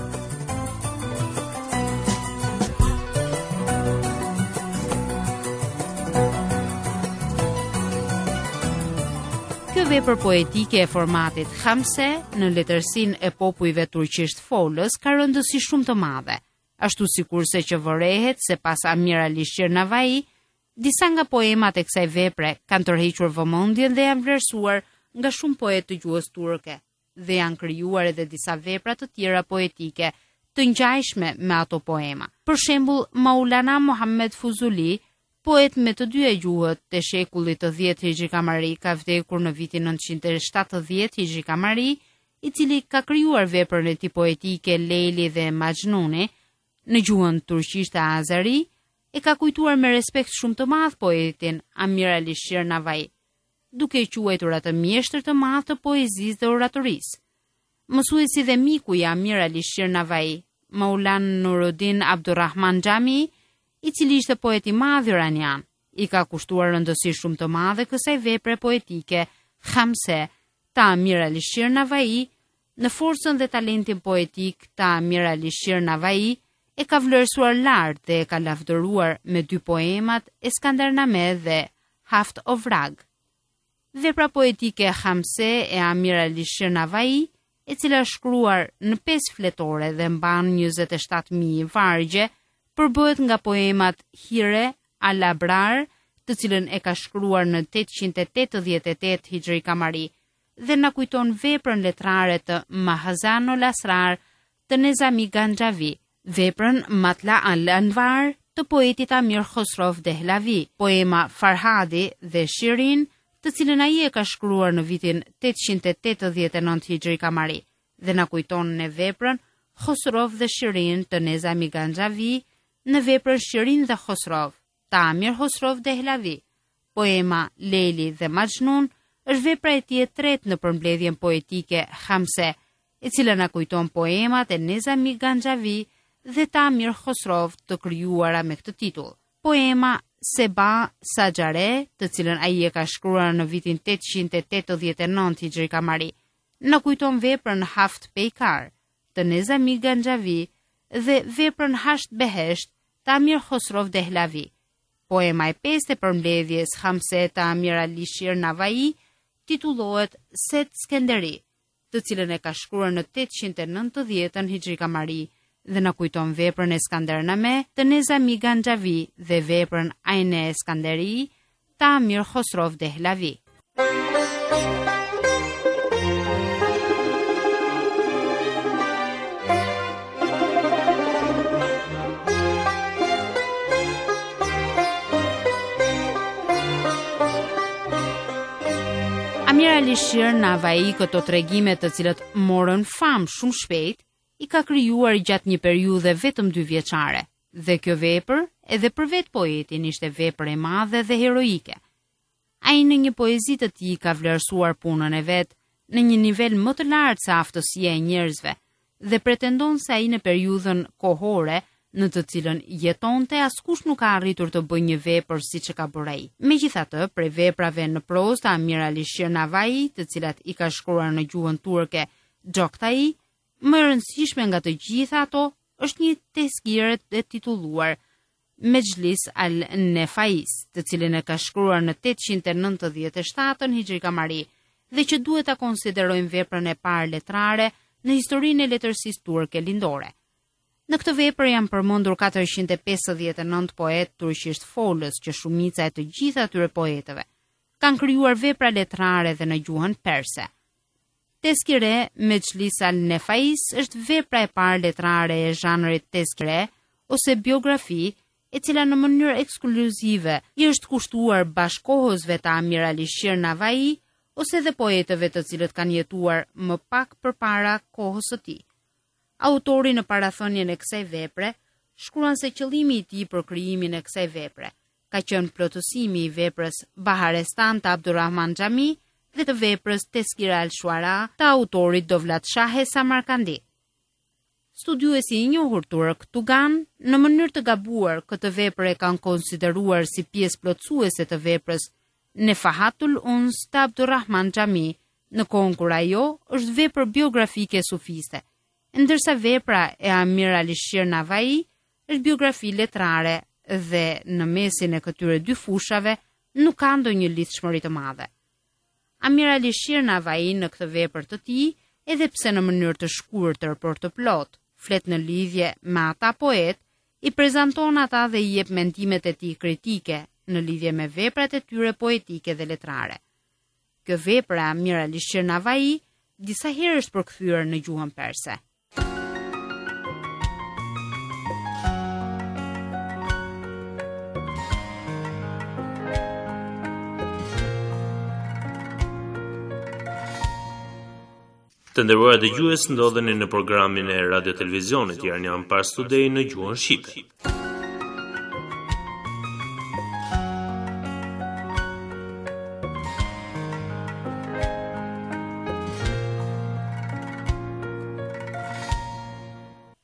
Speaker 5: Kjo vepër poetike e formatit khamse në letërsinë e popujve turqisht folës ka rëndësi shumë të madhe. Ashtu sikurse që vërehet se pas Amir Ali Shir Navai, disa nga poemat e kësaj vepre kanë tërhequr vëmendjen dhe janë vlerësuar nga shumë poetë të gjuhës turke dhe janë krijuar edhe disa vepra të tjera poetike të ngjajshme me ato poema. Për shembull, Maulana Muhammed Fuzuli, poet me të dyja gjuhët të shekullit të dhjetë Hijri Kamari, ka vdekur në vitin nëntëqind e shtatëdhjetë Hijri Kamari, i cili ka krijuar veprën e tij poetike Leili dhe Majnuni në gjuhën turqishte azeri, e ka kujtuar me respekt shumë të madh poetin Amir Ali Shir Navai. duke quajtur atë mjeshtër të madh të poezisë dhe oratorisë. Mësuesi dhe miku i Amir Ali Shir Navai, Maulana Nuruddin Abdurrahman Xhami, i cili ishte poet i madh iranian, i ka kushtuar rëndësi shumë të madhe kësaj vepre poetike Khamse të Amir Ali Shir Navai. Në forcën dhe talentin poetik të Amir Ali Shir Navai e ka vlerësuar lart dhe e ka lavdëruar me dy poemat Eskandername dhe Haft of Rag. Vepra poetike Khamse e Amir Ali Shir Navai, e cila është shkruar në pesë fletore dhe mban njëzet e shtatë mijë vargje, përbëhet nga poemat Hire al-Abrar, të cilën e ka shkruar në tetëqind e tetëdhjetë e tetë Hijri Kamari, dhe na kujton veprën letrare të Mahazan al-Asrar të Nezami Ganjavi, veprën Matla al-Anvar të poetit Amir Khosrov Dehlavi, poema Farhadi dhe Shirin, të cilën ai e ka shkruar në vitin tetëqind e tetëdhjetë e nëntë Hijri Kamari, dhe na kujton në veprën Khosrov dhe Shirin të Nezami Ganjavi, në veprën Shirin dhe Khosrov të Amir Khosrov Dehlavi. Poema Leli dhe Majnun është vepra e tij e tretë në përmbledhjen poetike Khamse, e cila na kujton poemat e Nezami Ganjavi dhe të Amir Khosrov të krijuara me këtë titull. Poema Seba Sajare, të cilën ai e ka shkruar në vitin tetëqind e tetëdhjetë e nëntë Hijri Kamari, na kujton veprën Haft Peikar të Nezami Ganjavi dhe veprën Hasht Behesht të Amir Khosrov Dehlavi. Poema e pestë e përmbledhjes Khamse të Amir Ali Shir Navai titullohet Set Skenderi, të cilën e ka shkruar në tetëqind e nëntëdhjetën Hijri Kamari, dhe na kujton veprën Eskandername të Nezami Ganjavi dhe veprën Aine Eskanderi të Amir Khosrov Dehlavi. Amir Ali Shir Navai, këto tregime të cilët morën famë shumë shpejt, i ka krijuar gjatë një periudhe vetëm dy vjeçare, dhe kjo vepër, edhe për vetë poetin, ishte vepër e madhe dhe heroike. Ai në një poezi të tij ka vlerësuar punën e vet në një nivel më të lartë se aftësia e njerëzve, dhe pretendon se ai në periudhën kohore në të cilën jetonte askush nuk ka arritur të bëjë një vepër siç e ka bërë ai. Megjithatë, prej veprave në prozë të Amir Ali Shir Navai, të cilat i ka shkruar në gjuhën turke Gjoktai, më e rëndësishme nga të gjitha ato është një teskire e titulluar Mejlis al-Nefais, të cilën e ka shkruar në tetëqind e nëntëdhjetë e shtatën Hijri Kamari, dhe që duhet ta konsiderojmë veprën e parë letrare në historinë e letërsisë turke lindore. Në këtë vepër janë përmendur katërqind e pesëdhjetë e nëntë poetë turqisht folës, që shumica e të gjitha atyre poetëve kanë krijuar vepra letrare dhe në gjuhën perse. Teskire Mejlis al-Nefais është vepra e parë letrare e zhanrit teskire ose biografi, e cila në mënyrë ekskluzive i është kushtuar bashkohësve të Amir Ali Shir Navai ose dhe poetëve të cilët kanë jetuar më pak përpara kohës së tij. Autori në parathënien e kësaj vepre shkruan se qëllimi i tij për krijimin e kësaj vepre ka qenë plotësimi i veprës Baharestan të Abdurrahman Xhami dhe të veprës Teskira al-Shuara të autorit Dovlat Shahe Samarkandi. Studiuesi i njohur turk Tugan, në mënyrë të gabuar, këtë vepër e kanë konsideruar si pjesë plotësuese të veprës Nefahatul Uns të Abdurrahman Xhami, në kohën kur ajo është vepër biografike sufiste, ndërsa vepra e Amir Ali Shir Navai është biografi letrare dhe në mesin e këtyre dy fushave nuk ka ndonjë lidhshmëri të madhe. Amir Ali Shir Navai në këtë vepër të tij, edhe pse në mënyrë të shkurtër por të plot, flet në lidhje me ata poet, i prezanton ata dhe i jep mendimet e tij kritike në lidhje me veprat e tyre poetike dhe letrare. Kjo vepër e Amir Ali Shir Navai disa herë është përkthyer në gjuhën perse.
Speaker 6: Të nderuar dëgjues, ndodheni në programin e Radio Televizionit Iranian Pars Today në gjuhën shqipe.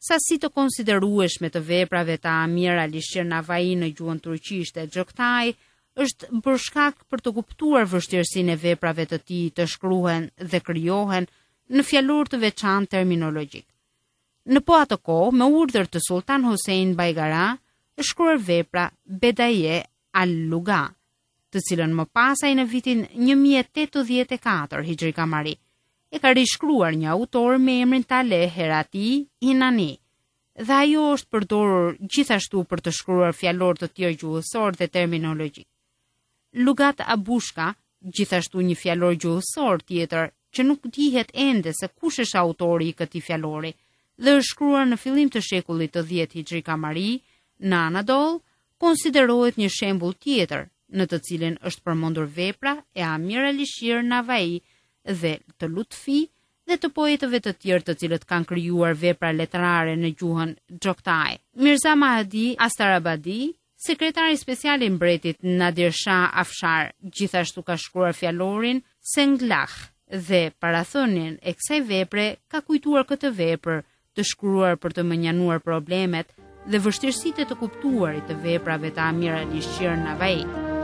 Speaker 5: sasi të konsiderueshme të veprave të Amir Alishir Navai në gjuhën turqishte Gjoktaj është për shkak për të kuptuar vështirësinë e veprave të tij të shkruhen dhe krijohen në fjalor të veçantë terminologjik. Në po atë kohë, me urdhër të Sultan Hossein Baigara, është shkruar vepra Bedaye al-Luga, të cilën më pasaj në vitin një mijë e tetëdhjetë e katër Hijri Kamari e ka rishkruar një autor me emrin Taleh Herati Inani, dhe ajo është përdorur gjithashtu për të shkruar fjalor të tjerë gjuhësor dhe terminologjik. Lugat Abushka, gjithashtu një fjalor gjuhësor tjetër që nuk dihet ende se kush është autori i këtij fjalori, dhe është shkruar në fillim të shekullit të dhjetë Hijri Kamari në Anadol, konsiderohet një shembull tjetër në të cilin është përmendur vepra e Amir Alishir Navai dhe të Lutfi dhe të poetëve të tjerë të cilët kanë krijuar vepra letrare në gjuhën Gjoktaj. Mirza Mahdi Astarabadi, sekretari special i mbretit Nadir Shah Afshar, gjithashtu ka shkruar fjalorin Senglah dhe parathënien e kësaj vepre ka kujtuar këtë vepër të shkruar për të menjanuar problemet dhe vështirësitë e të kuptuarit të veprave të Amir Alishir Navai.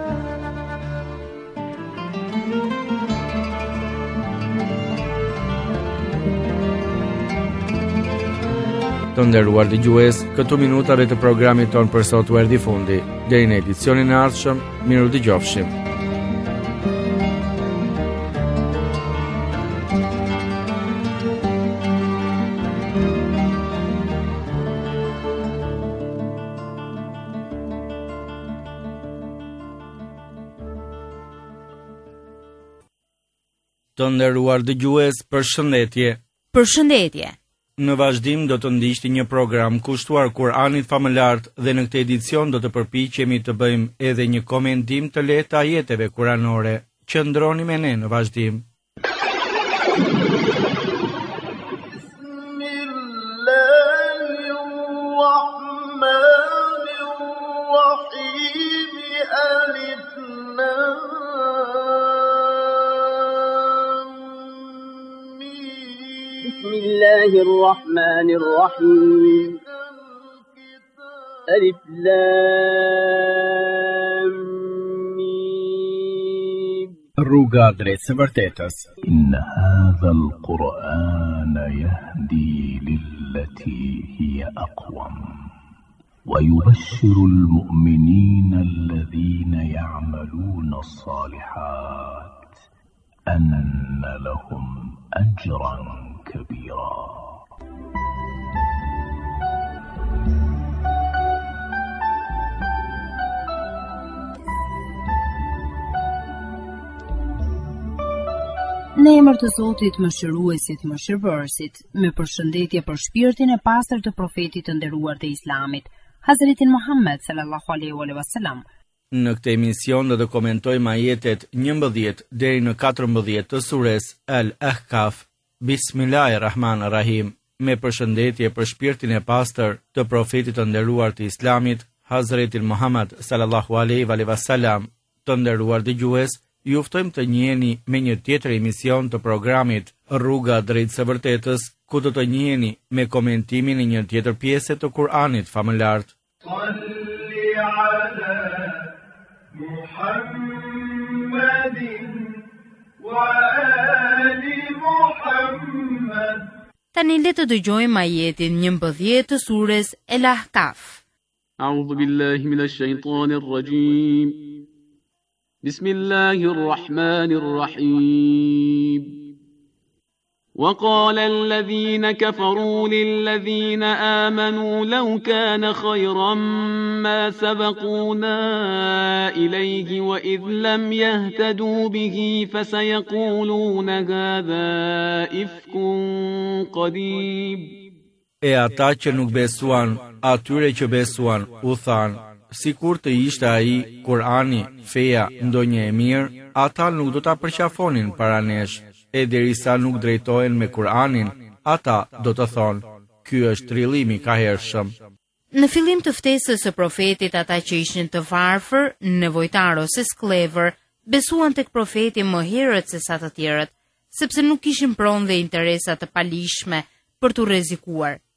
Speaker 7: Të nderuar dëgjues, këto minutave të programit ton për sot u erdhi fundi. Deri në edicionin e ardhshëm, miru dëgjofshim. Të nderuar dëgjues, përshëndetje.
Speaker 5: Përshëndetje.
Speaker 7: Në vazhdim do të ndiqni një program kushtuar Kur'anit famëlar dhe në këtë edicion do të përpiqemi të bëjmë edhe një komentim të lehtë të ajeteve kuranore. Qëndroni me ne në vazhdim.
Speaker 8: بسم الله الرحمن الرحيم ألف لام ميم
Speaker 7: Rruga drejt së vërtetës.
Speaker 9: إن هذا القرآن يهدي للتي هي أقوم ويبشر المؤمنين الذين يعملون الصالحات أن لهم أجرا كبيرا.
Speaker 5: Në emër të Zotit Mëshiruesit, Mëshirëbërësit, me përshëndetje për shpirtin e pastër të profetit të nderuar të Islamit, Hazretin Muhammed sallallahu alaihi wasallam.
Speaker 7: Në këtë emision do të komentojmë ajetet njëmbëdhjetë deri në katërmbëdhjetë të sures Al-Ahqaf. Bismillahirrahmanirrahim. Me përshëndetje për shpirtin e pastër të profetit të nderuar të Islamit, Hazretin Muhammed sallallahu alaihi wasallam. Të nderuar dëgjues, ju ftojmë të njiheni me një tjetër emision të programit Rruga drejt së vërtetës, ku do të njiheni me komentimin e një tjetër pjese të Kur'anit famëlar.
Speaker 3: Salli ala Muhammedin wa ali Muhammed.
Speaker 5: Tani le të dëgjojmë ajetin njëmbëdhjetë të sures El-Ahqaf.
Speaker 8: A'udhu billahi minash shaitanir rajim. Bismillahir rahmanir rahim. وقال الذين كفروا للذين آمنوا لو كان خيرا ما سبقونا إليه وإذ لم يهتدوا به فسيقولون هذا إفك قديم.
Speaker 7: E ata që nuk besuan, atyre që besuan, u than, si kur të ishte ai Kur'ani, feja, ndonjë e mirë, ata nuk do ta përqafonin para nesh. E derisa nuk drejtohen me Kur'anin, ata do të thonë, ky është trillimi ka hershëm.
Speaker 5: Në fillim të ftesës së profetit, ata që ishin të varfër, nevojtar ose sklever, besuan tek profeti më herët se sa të tjerët, sepse nuk kishin pronë dhe interesa të palishme për të rrezikuar.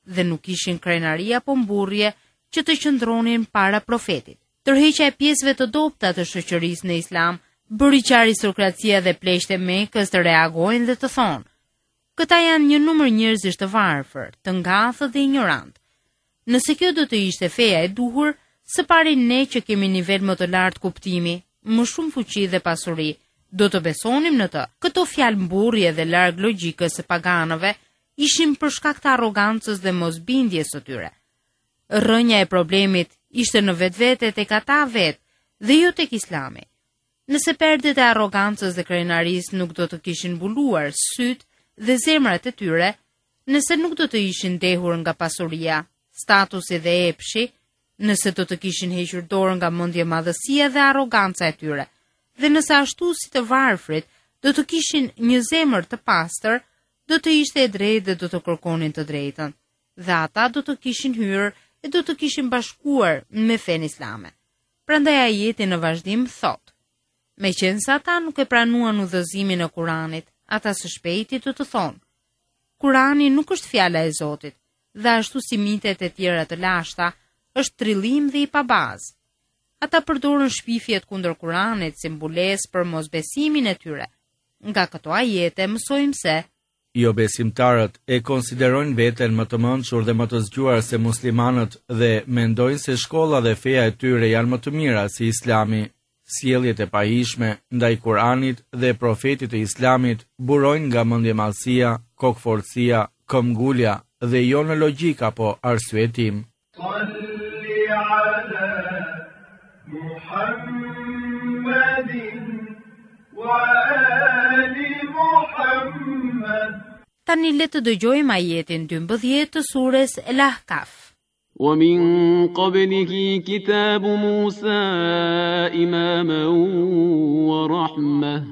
Speaker 5: dhe nuk ishin krenari apo mburrje që të qëndronin para profetit. Tërheqja e pjesëve të dobta të shoqërisë në Islam bëri që aristokracia dhe pleqtë e Mekës të reagojnë dhe të thonë: këta janë një numër njerëzish të varfër, të ngathët dhe ignorant. Nëse kjo do të ishte feja e duhur, së pari ne që kemi nivel më të lartë kuptimi, më shumë fuqi dhe pasuri, do të besonim në të. Këto fjalë mburrje dhe larg logjikës së paganëve ishin për shkak të arrogancës dhe mosbindjes së tyre. Rrënja e problemit ishte në vetvete tek ata vetë dhe jo tek Islami. Nëse perdet e arrogancës dhe krenarisë nuk do të kishin mbuluar syt dhe zemrat e tyre, nëse nuk do të ishin ndehur nga pasuria, statusi dhe epshi, nëse do të kishin hequr dorë nga mendje madhësia dhe arroganca e tyre, dhe nëse ashtu si të varfrit do të kishin një zemër të pastër, do të ishte e drejtë dhe do të kërkonin të drejtën, dhe ata do të kishin hyrë e do të kishin bashkuar me fenë islame. Prandaj ajeti në vazhdim thotë: meqense ata nuk e pranuan udhëzimin e Kuranit, ata së shpejti do të thonë: Kurani nuk është fjala e Zotit, dhe ashtu si mitet e tjera të lashta, është trillim dhe i pabaz. Ata përdorën shpifjet kundër Kuranit si mbulesë për mosbesimin e tyre. Nga këto ajete mësojmë se
Speaker 7: jo besimtarët e konsiderojnë veten më të mençur dhe më të zgjuar se muslimanët dhe mendojnë se shkolla dhe feja e tyre janë më të mira si Islami. Sjelljet e pahishme ndaj Kuranit dhe profetit e Islamit burojnë nga mendjemallësia, kokforcia, këmbgulja dhe jo në logjik apo arsyetim.
Speaker 3: Salli ala Muhammedin wa ali Muhammed.
Speaker 5: Tani le të dëgjojmë ajetin dymbëdhjetë të sures El Ahkaf.
Speaker 8: ومن قبله كتاب موسى إماما ورحمة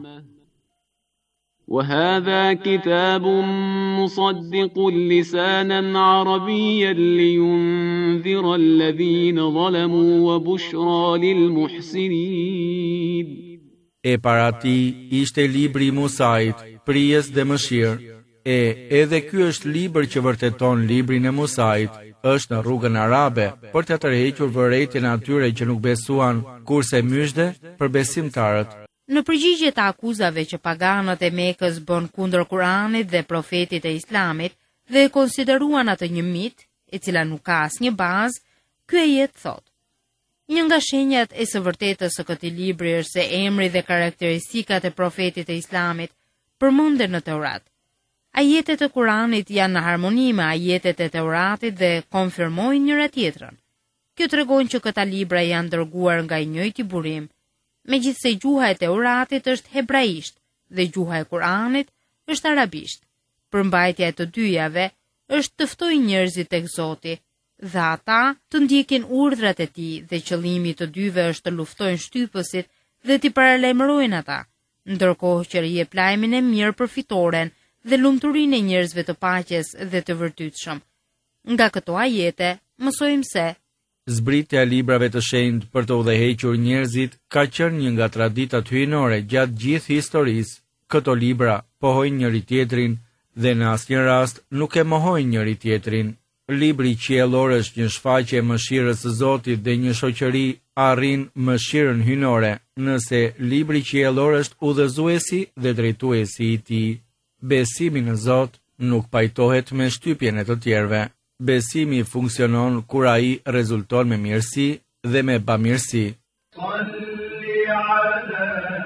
Speaker 8: وهذا كتاب مصدق لسانا عربيا لينذر الذين ظلموا وبشرى للمحسنين.
Speaker 7: E para ti ishte libri i Musait, prijes dhe mëshirë, e edhe ky është libër që vërteton librin e Musait, është në rrugën arabe për të tërhequr vërejtjen e atyre që nuk besuan, kurse myshde për besimtarët.
Speaker 5: Në përgjigje të akuzave që paganët e Mekës bën kundër Kuranit dhe profetit e Islamit dhe e konsideruan atë një mit, e cila nuk ka asnjë bazë, ky ajet thotë: një nga shenjat e së vërtetës së këtij libri është se emri dhe karakteristikat e profetit e Islamit përmenden në Teurat. Ajetet e Kuranit janë në harmoni me ajetet e Teuratit dhe konfirmojnë njëra tjetrën. Kjo tregon që këta libra janë dërguar nga i njëjti burim, megjithse gjuha e Teuratit është hebraisht dhe gjuha e Kuranit është arabisht. Përmbajtja e të dyjave është të ftojë njerëzit tek Zoti dhe ata të ndjekin urdhrat e tij, dhe qëllimi i të dyve është të luftojnë shtypësit dhe t'i paralajmërojnë ata, ndërkohë që jep lajmin e mirë për fitoren dhe lumturinë e njerëzve të paqes dhe të vërtetshëm. Nga këto ajete mësojmë se
Speaker 7: zbritja e librave të shenjtë për të udhëhequr njerëzit ka qenë një nga traditat hyjnore gjatë gjithë historisë. Këto libra pohojnë njëri tjetrin dhe në asnjë rast nuk e mohojnë njëri tjetrin. Libri qiellor është një shfaqje e mëshirës së Zotit dhe një shoqëri arrin mëshirën hyjnore nëse libri qiellor është udhëzuesi dhe drejtuesi i tij. Besimi në Zot nuk pajtohet me shtypjen e të tjerëve. Besimi funksionon kur ai rezulton me mirësi dhe me bamirësi.
Speaker 3: Salli ala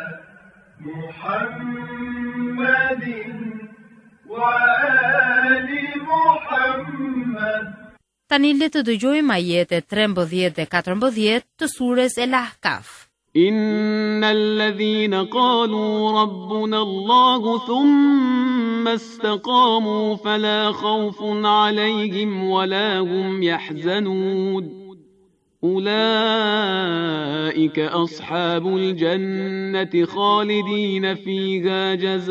Speaker 3: Muhammedin wa ali Muhammed.
Speaker 5: Tani le të dëgjojmë ajetet trembëdhjetë dhe katërmbëdhjetë të sures El Ahkaf.
Speaker 8: إن الذين قالوا ربنا الله ثم استقاموا فلا خوف عليهم ولا هم يحزنون أولئك أصحاب الجنة خالدين فيها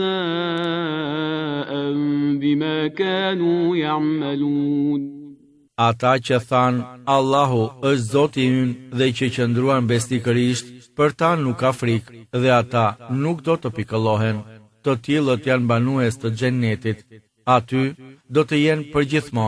Speaker 8: جزاء بما كانوا يعملون.
Speaker 7: Ata që thanë, Allahu është Zoti ynë dhe që qëndruan besnikërisht, për ta nuk ka frikë dhe ata nuk do të pikëllohen. Të tillët janë banues të xhennetit, aty do të jenë përgjithmonë.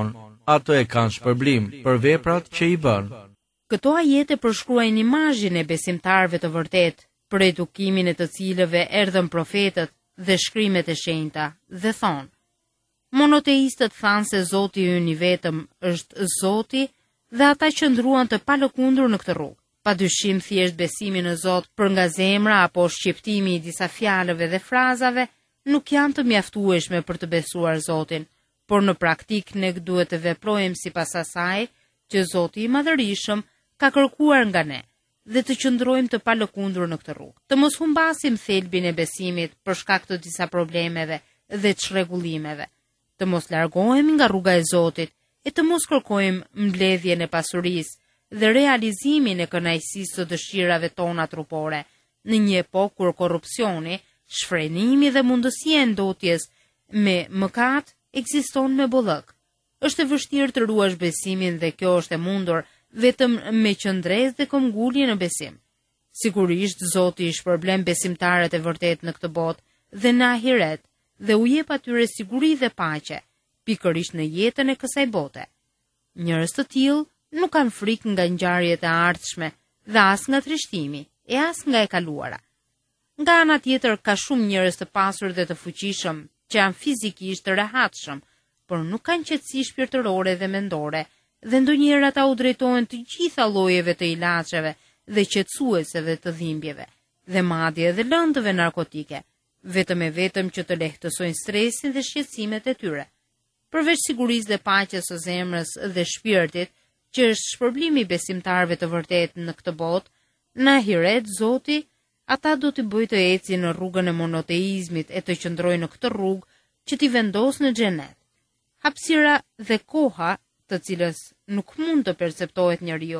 Speaker 7: ato e kanë shpërblim për veprat që i bën.
Speaker 5: Këto ajete përshkruajnë imazhin e besimtarëve të vërtet, për edukimin e të cilëve erdhën profetët dhe shkrimet e shenjta, dhe thonë: monoteistët thanë se Zoti ynë i vetëm është Zoti dhe ata qëndruan të palëkundur në këtë rrugë. Padyshim thjesht besimi në Zot për nga zemra apo shqiptimi i disa fjalëve dhe frazave nuk janë të mjaftueshme për të besuar Zotin, por në praktik ne duhet të veprojmë sipas asaj që Zoti i Madhërisëm ka kërkuar nga ne dhe të qëndrojmë të palëkundur në këtë rrugë. Të mos humbasim thelbin e besimit për shkak të disa problemeve dhe çrregullimeve. Të mos largohemi nga rruga e Zotit e të mos kërkojmë mbledhjen e pasurisë dhe realizimin e kënaqësisë së dëshirave tona trupore në një epokë kur korrupsioni, shfrenimi dhe mundësia e ndotjes me mëkat ekziston me bollëk. Është e vështirë të ruash besimin dhe kjo është e mundur vetëm me qëndres dhe këmbgulje në besim. Sigurisht Zoti i shpërblen besimtarët e vërtet në këtë botë dhe në ahiret dhe u jep atyre siguri dhe paqe, pikërisht në jetën e kësaj bote. Njerëz të tillë nuk kanë frikë nga ngjarjet e ardhshme dhe as nga trishtimi, e as nga e kaluara. Nga ana tjetër ka shumë njerëz të pasur dhe të fuqishëm që janë fizikisht të rehatshëm, por nuk kanë qetësi shpirtërore dhe mendore, dhe ndonjëherë ata u drejtohen të gjitha llojeve të ilaçeve dhe qetësueseve të dhimbjeve, dhe madje edhe lëndëve narkotike, vetëm e vetëm që të lehtësojnë stresin dhe shqetësimet e tyre. Përveç sigurisë dhe paqes së zemrës dhe shpirtit, që është shpërblimi i besimtarëve të vërtetë në këtë botë, në ahiret Zoti ata do të bëjë të ecin në rrugën e monoteizmit e të qëndrojnë në këtë rrugë që t'i vendos në xhenet. Hapësira dhe koha, të cilës nuk mund të perceptohet njeriu.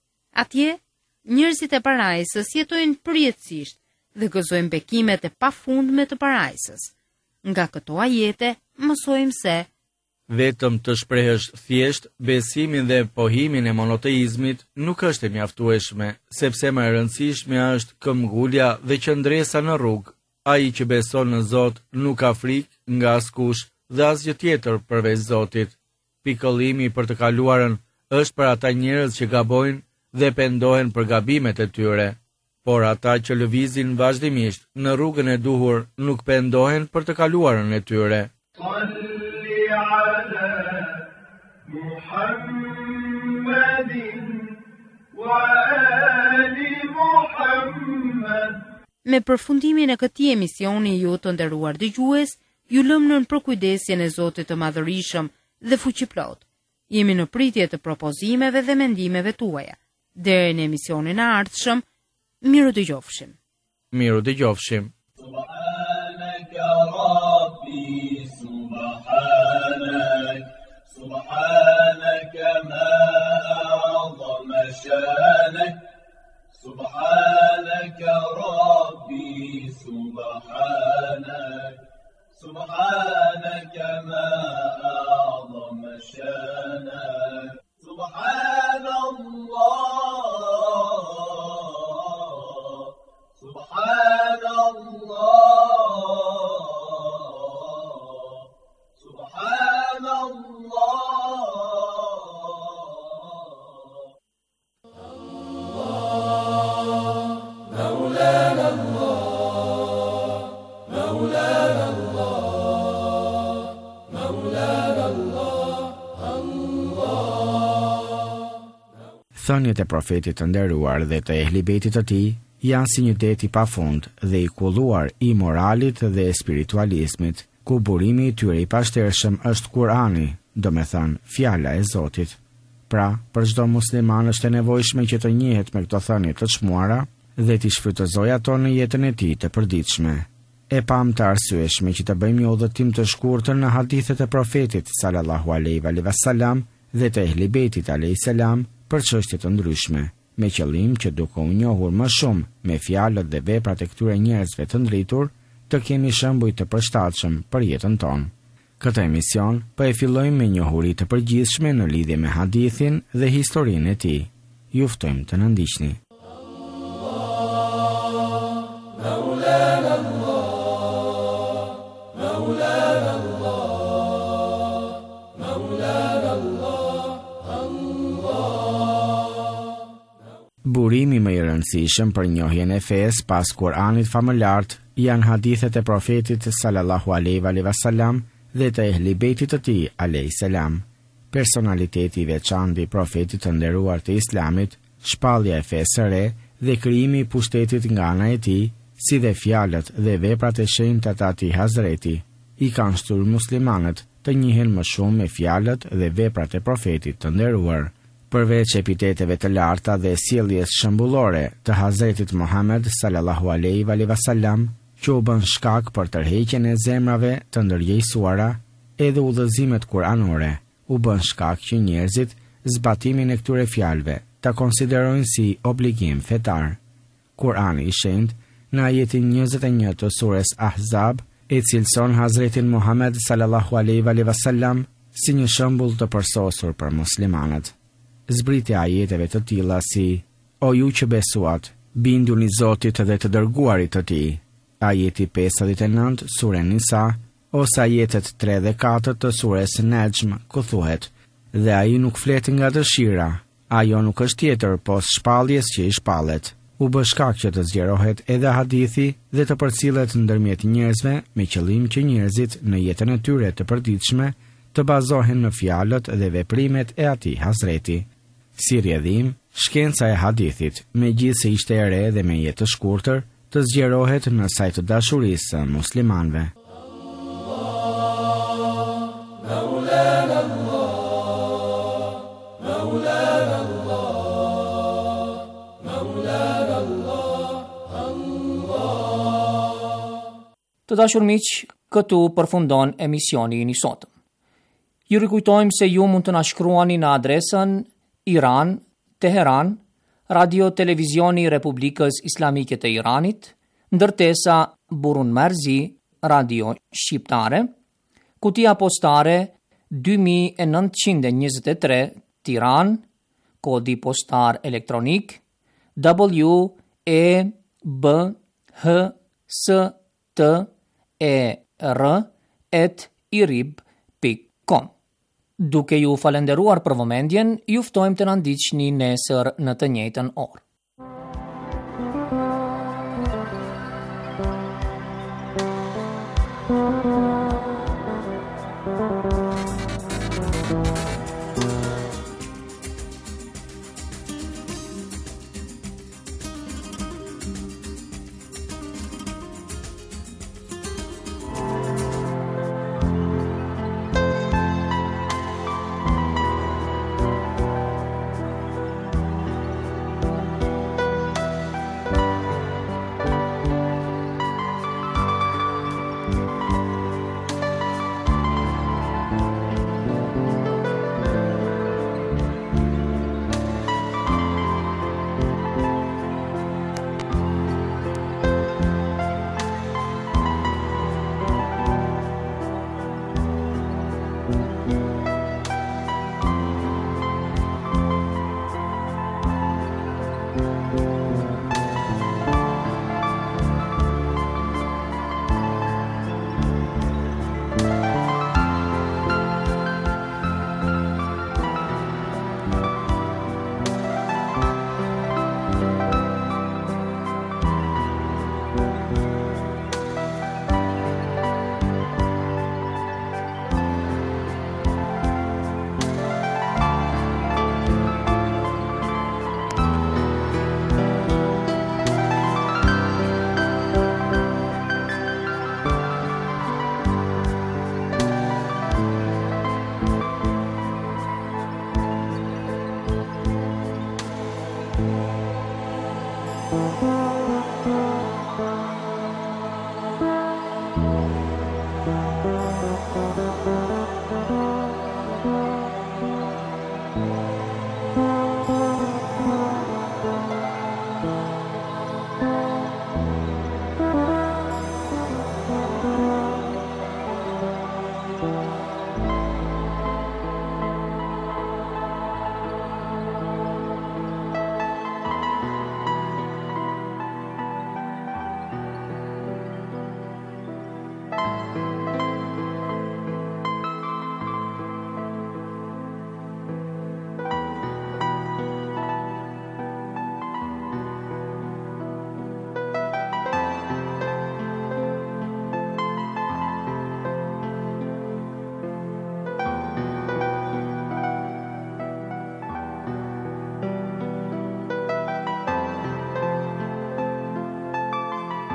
Speaker 5: Atje, njerëzit e parajsës jetojnë përjetësisht dhe gëzojnë bekimet e pafundme të parajsës. Nga këto ajete mësojmë se
Speaker 7: vetëm të shprehësh thjesht besimin dhe pohimin e monoteizmit nuk është e mjaftueshme, sepse më e rëndësishmja është këmbgulja dhe qëndresa në rrugë. Ai që beson në Zot nuk ka frikë nga askush dhe asgjë tjetër përveç Zotit. Pikëllimi për të kaluarën është për ata njerëz që gabojnë dhe pendohen për gabimet e tyre, por ata që lëvizin vazhdimisht në rrugën e duhur nuk pendohen për të kaluarën e tyre.
Speaker 5: Me përfundimin e këtij emisioni, ju të nderuar dëgjues, ju lëm nën përkujdesjen e Zotit të Madhërisëm dhe fuqiplot. Jemi në pritje të propozimeve dhe mendimeve tuaja. Deri në emisionin e ardhshëm, miru dëgjofshim.
Speaker 7: Miru dëgjofshim.
Speaker 3: سبحانك ما أعظم شانك سبحانك ربي سبحانك سبحانك ما أعظم شانك سبحان الله سبحان الله سبحان الله
Speaker 7: Thënjet e profetit të nderuar dhe të ehlibetit të tij janë si një det i pafund dhe i kulluar i moralit dhe spiritualizmit, ku burimi i tyre i pashtershëm është Kurani, do me thënë fjala e Zotit. Pra, për çdo musliman është e nevojshme që të njihet me këto thënie të çmuara dhe t'i shfrytëzojë ato në jetën e tij të përditshme. E pam të arsyeshme që të bëjmë një udhëtim të shkurtër në hadithet e profetit sallallahu alaihi wasallam dhe të ehlibetit alaihi salam për çështje të ndryshme, me qëllim që duke u njohur më shumë me fjalët dhe veprat e këtyre njerëzve të ndritur, të kemi shembuj të përshtatshëm për jetën tonë. Këtë emision po e fillojmë me njohuri të përgjithshme në lidhje me hadithin dhe historinë e tij. Ju ftojmë të na ndiqni. Maulana Allah, Maulana Allah. Burimi më i rëndësishëm për njohjen e fesë pas Kur'anit famëlart janë hadithet e profetit sallallahu alaihi wasallam dhe të ehli bejtit të tij alayhis salam. Personaliteti i veçantë i profetit të nderuar të Islamit, shpallja e fesë së re dhe krijimi i pushtetit nga ana e tij, si dhe fjalët dhe veprat e shenjta të atij Hazreti, i kanë shtyr muslimanët të njihen më shumë me fjalët dhe veprat e profetit të nderuar. Përveç epiteteve të larta dhe sjelljes shembullore të Hazretit Muhammed sallallahu alaihi wasallam, që u bën shkak për tërheqjen e zemrave të ndërgjegjësuara, edhe udhëzimet kuranore u bën shkak që njerëzit zbatimin e këtyre fjalëve ta konsiderojnë si obligim fetar. Kurani i shenjtë në ajetin njëzet e një të surës Ahzab e cilëson Hazretin Muhammed sallallahu alaihi wasallam si një shembull të përsosur për muslimanët. Zbritja ajeteve të tilla si: O ju që besuat, binduni Zotit dhe të dërguarit të tij. Ajeti pesëdhjetë e nëntë sure Nisa, ose ajetet tre dhe katër të sures Najm, ku thuhet: Dhe ai nuk flet nga dëshira, ajo nuk është tjetër pos shpalljes që i shpallet. U bë shkak që të zgjerohet edhe hadithi dhe të përcillet ndërmjet njerëzve me qëllim që njerëzit në jetën e tyre të përditshme të bazohen në fjalët dhe veprimet e atij Hazreti. Si rrjedhim, shkenca e hadithit, megjithse ishte e re dhe me jetë të shkurtër, të zgjerohet në sajt të dashurisë së muslimanëve.
Speaker 1: Të dashur miq, këtu përfundon emisioni i sotëm. Ju rikujtojmë se ju mund të na shkruani në adresën Iran, Teheran, Radio Televizioni Republikës Islamike të Iranit, ndërtesa Burun Marzi, Radio Shqiptare, kutia postare dy mijë e nëntëqind e njëzet e tre, Tiran, kodi postar elektronik W E B H S T E R at irib pikë com. Duke ju falenderuar për vëmendjen, ju ftojmë të na ndiqni nesër në të njëjtën orë.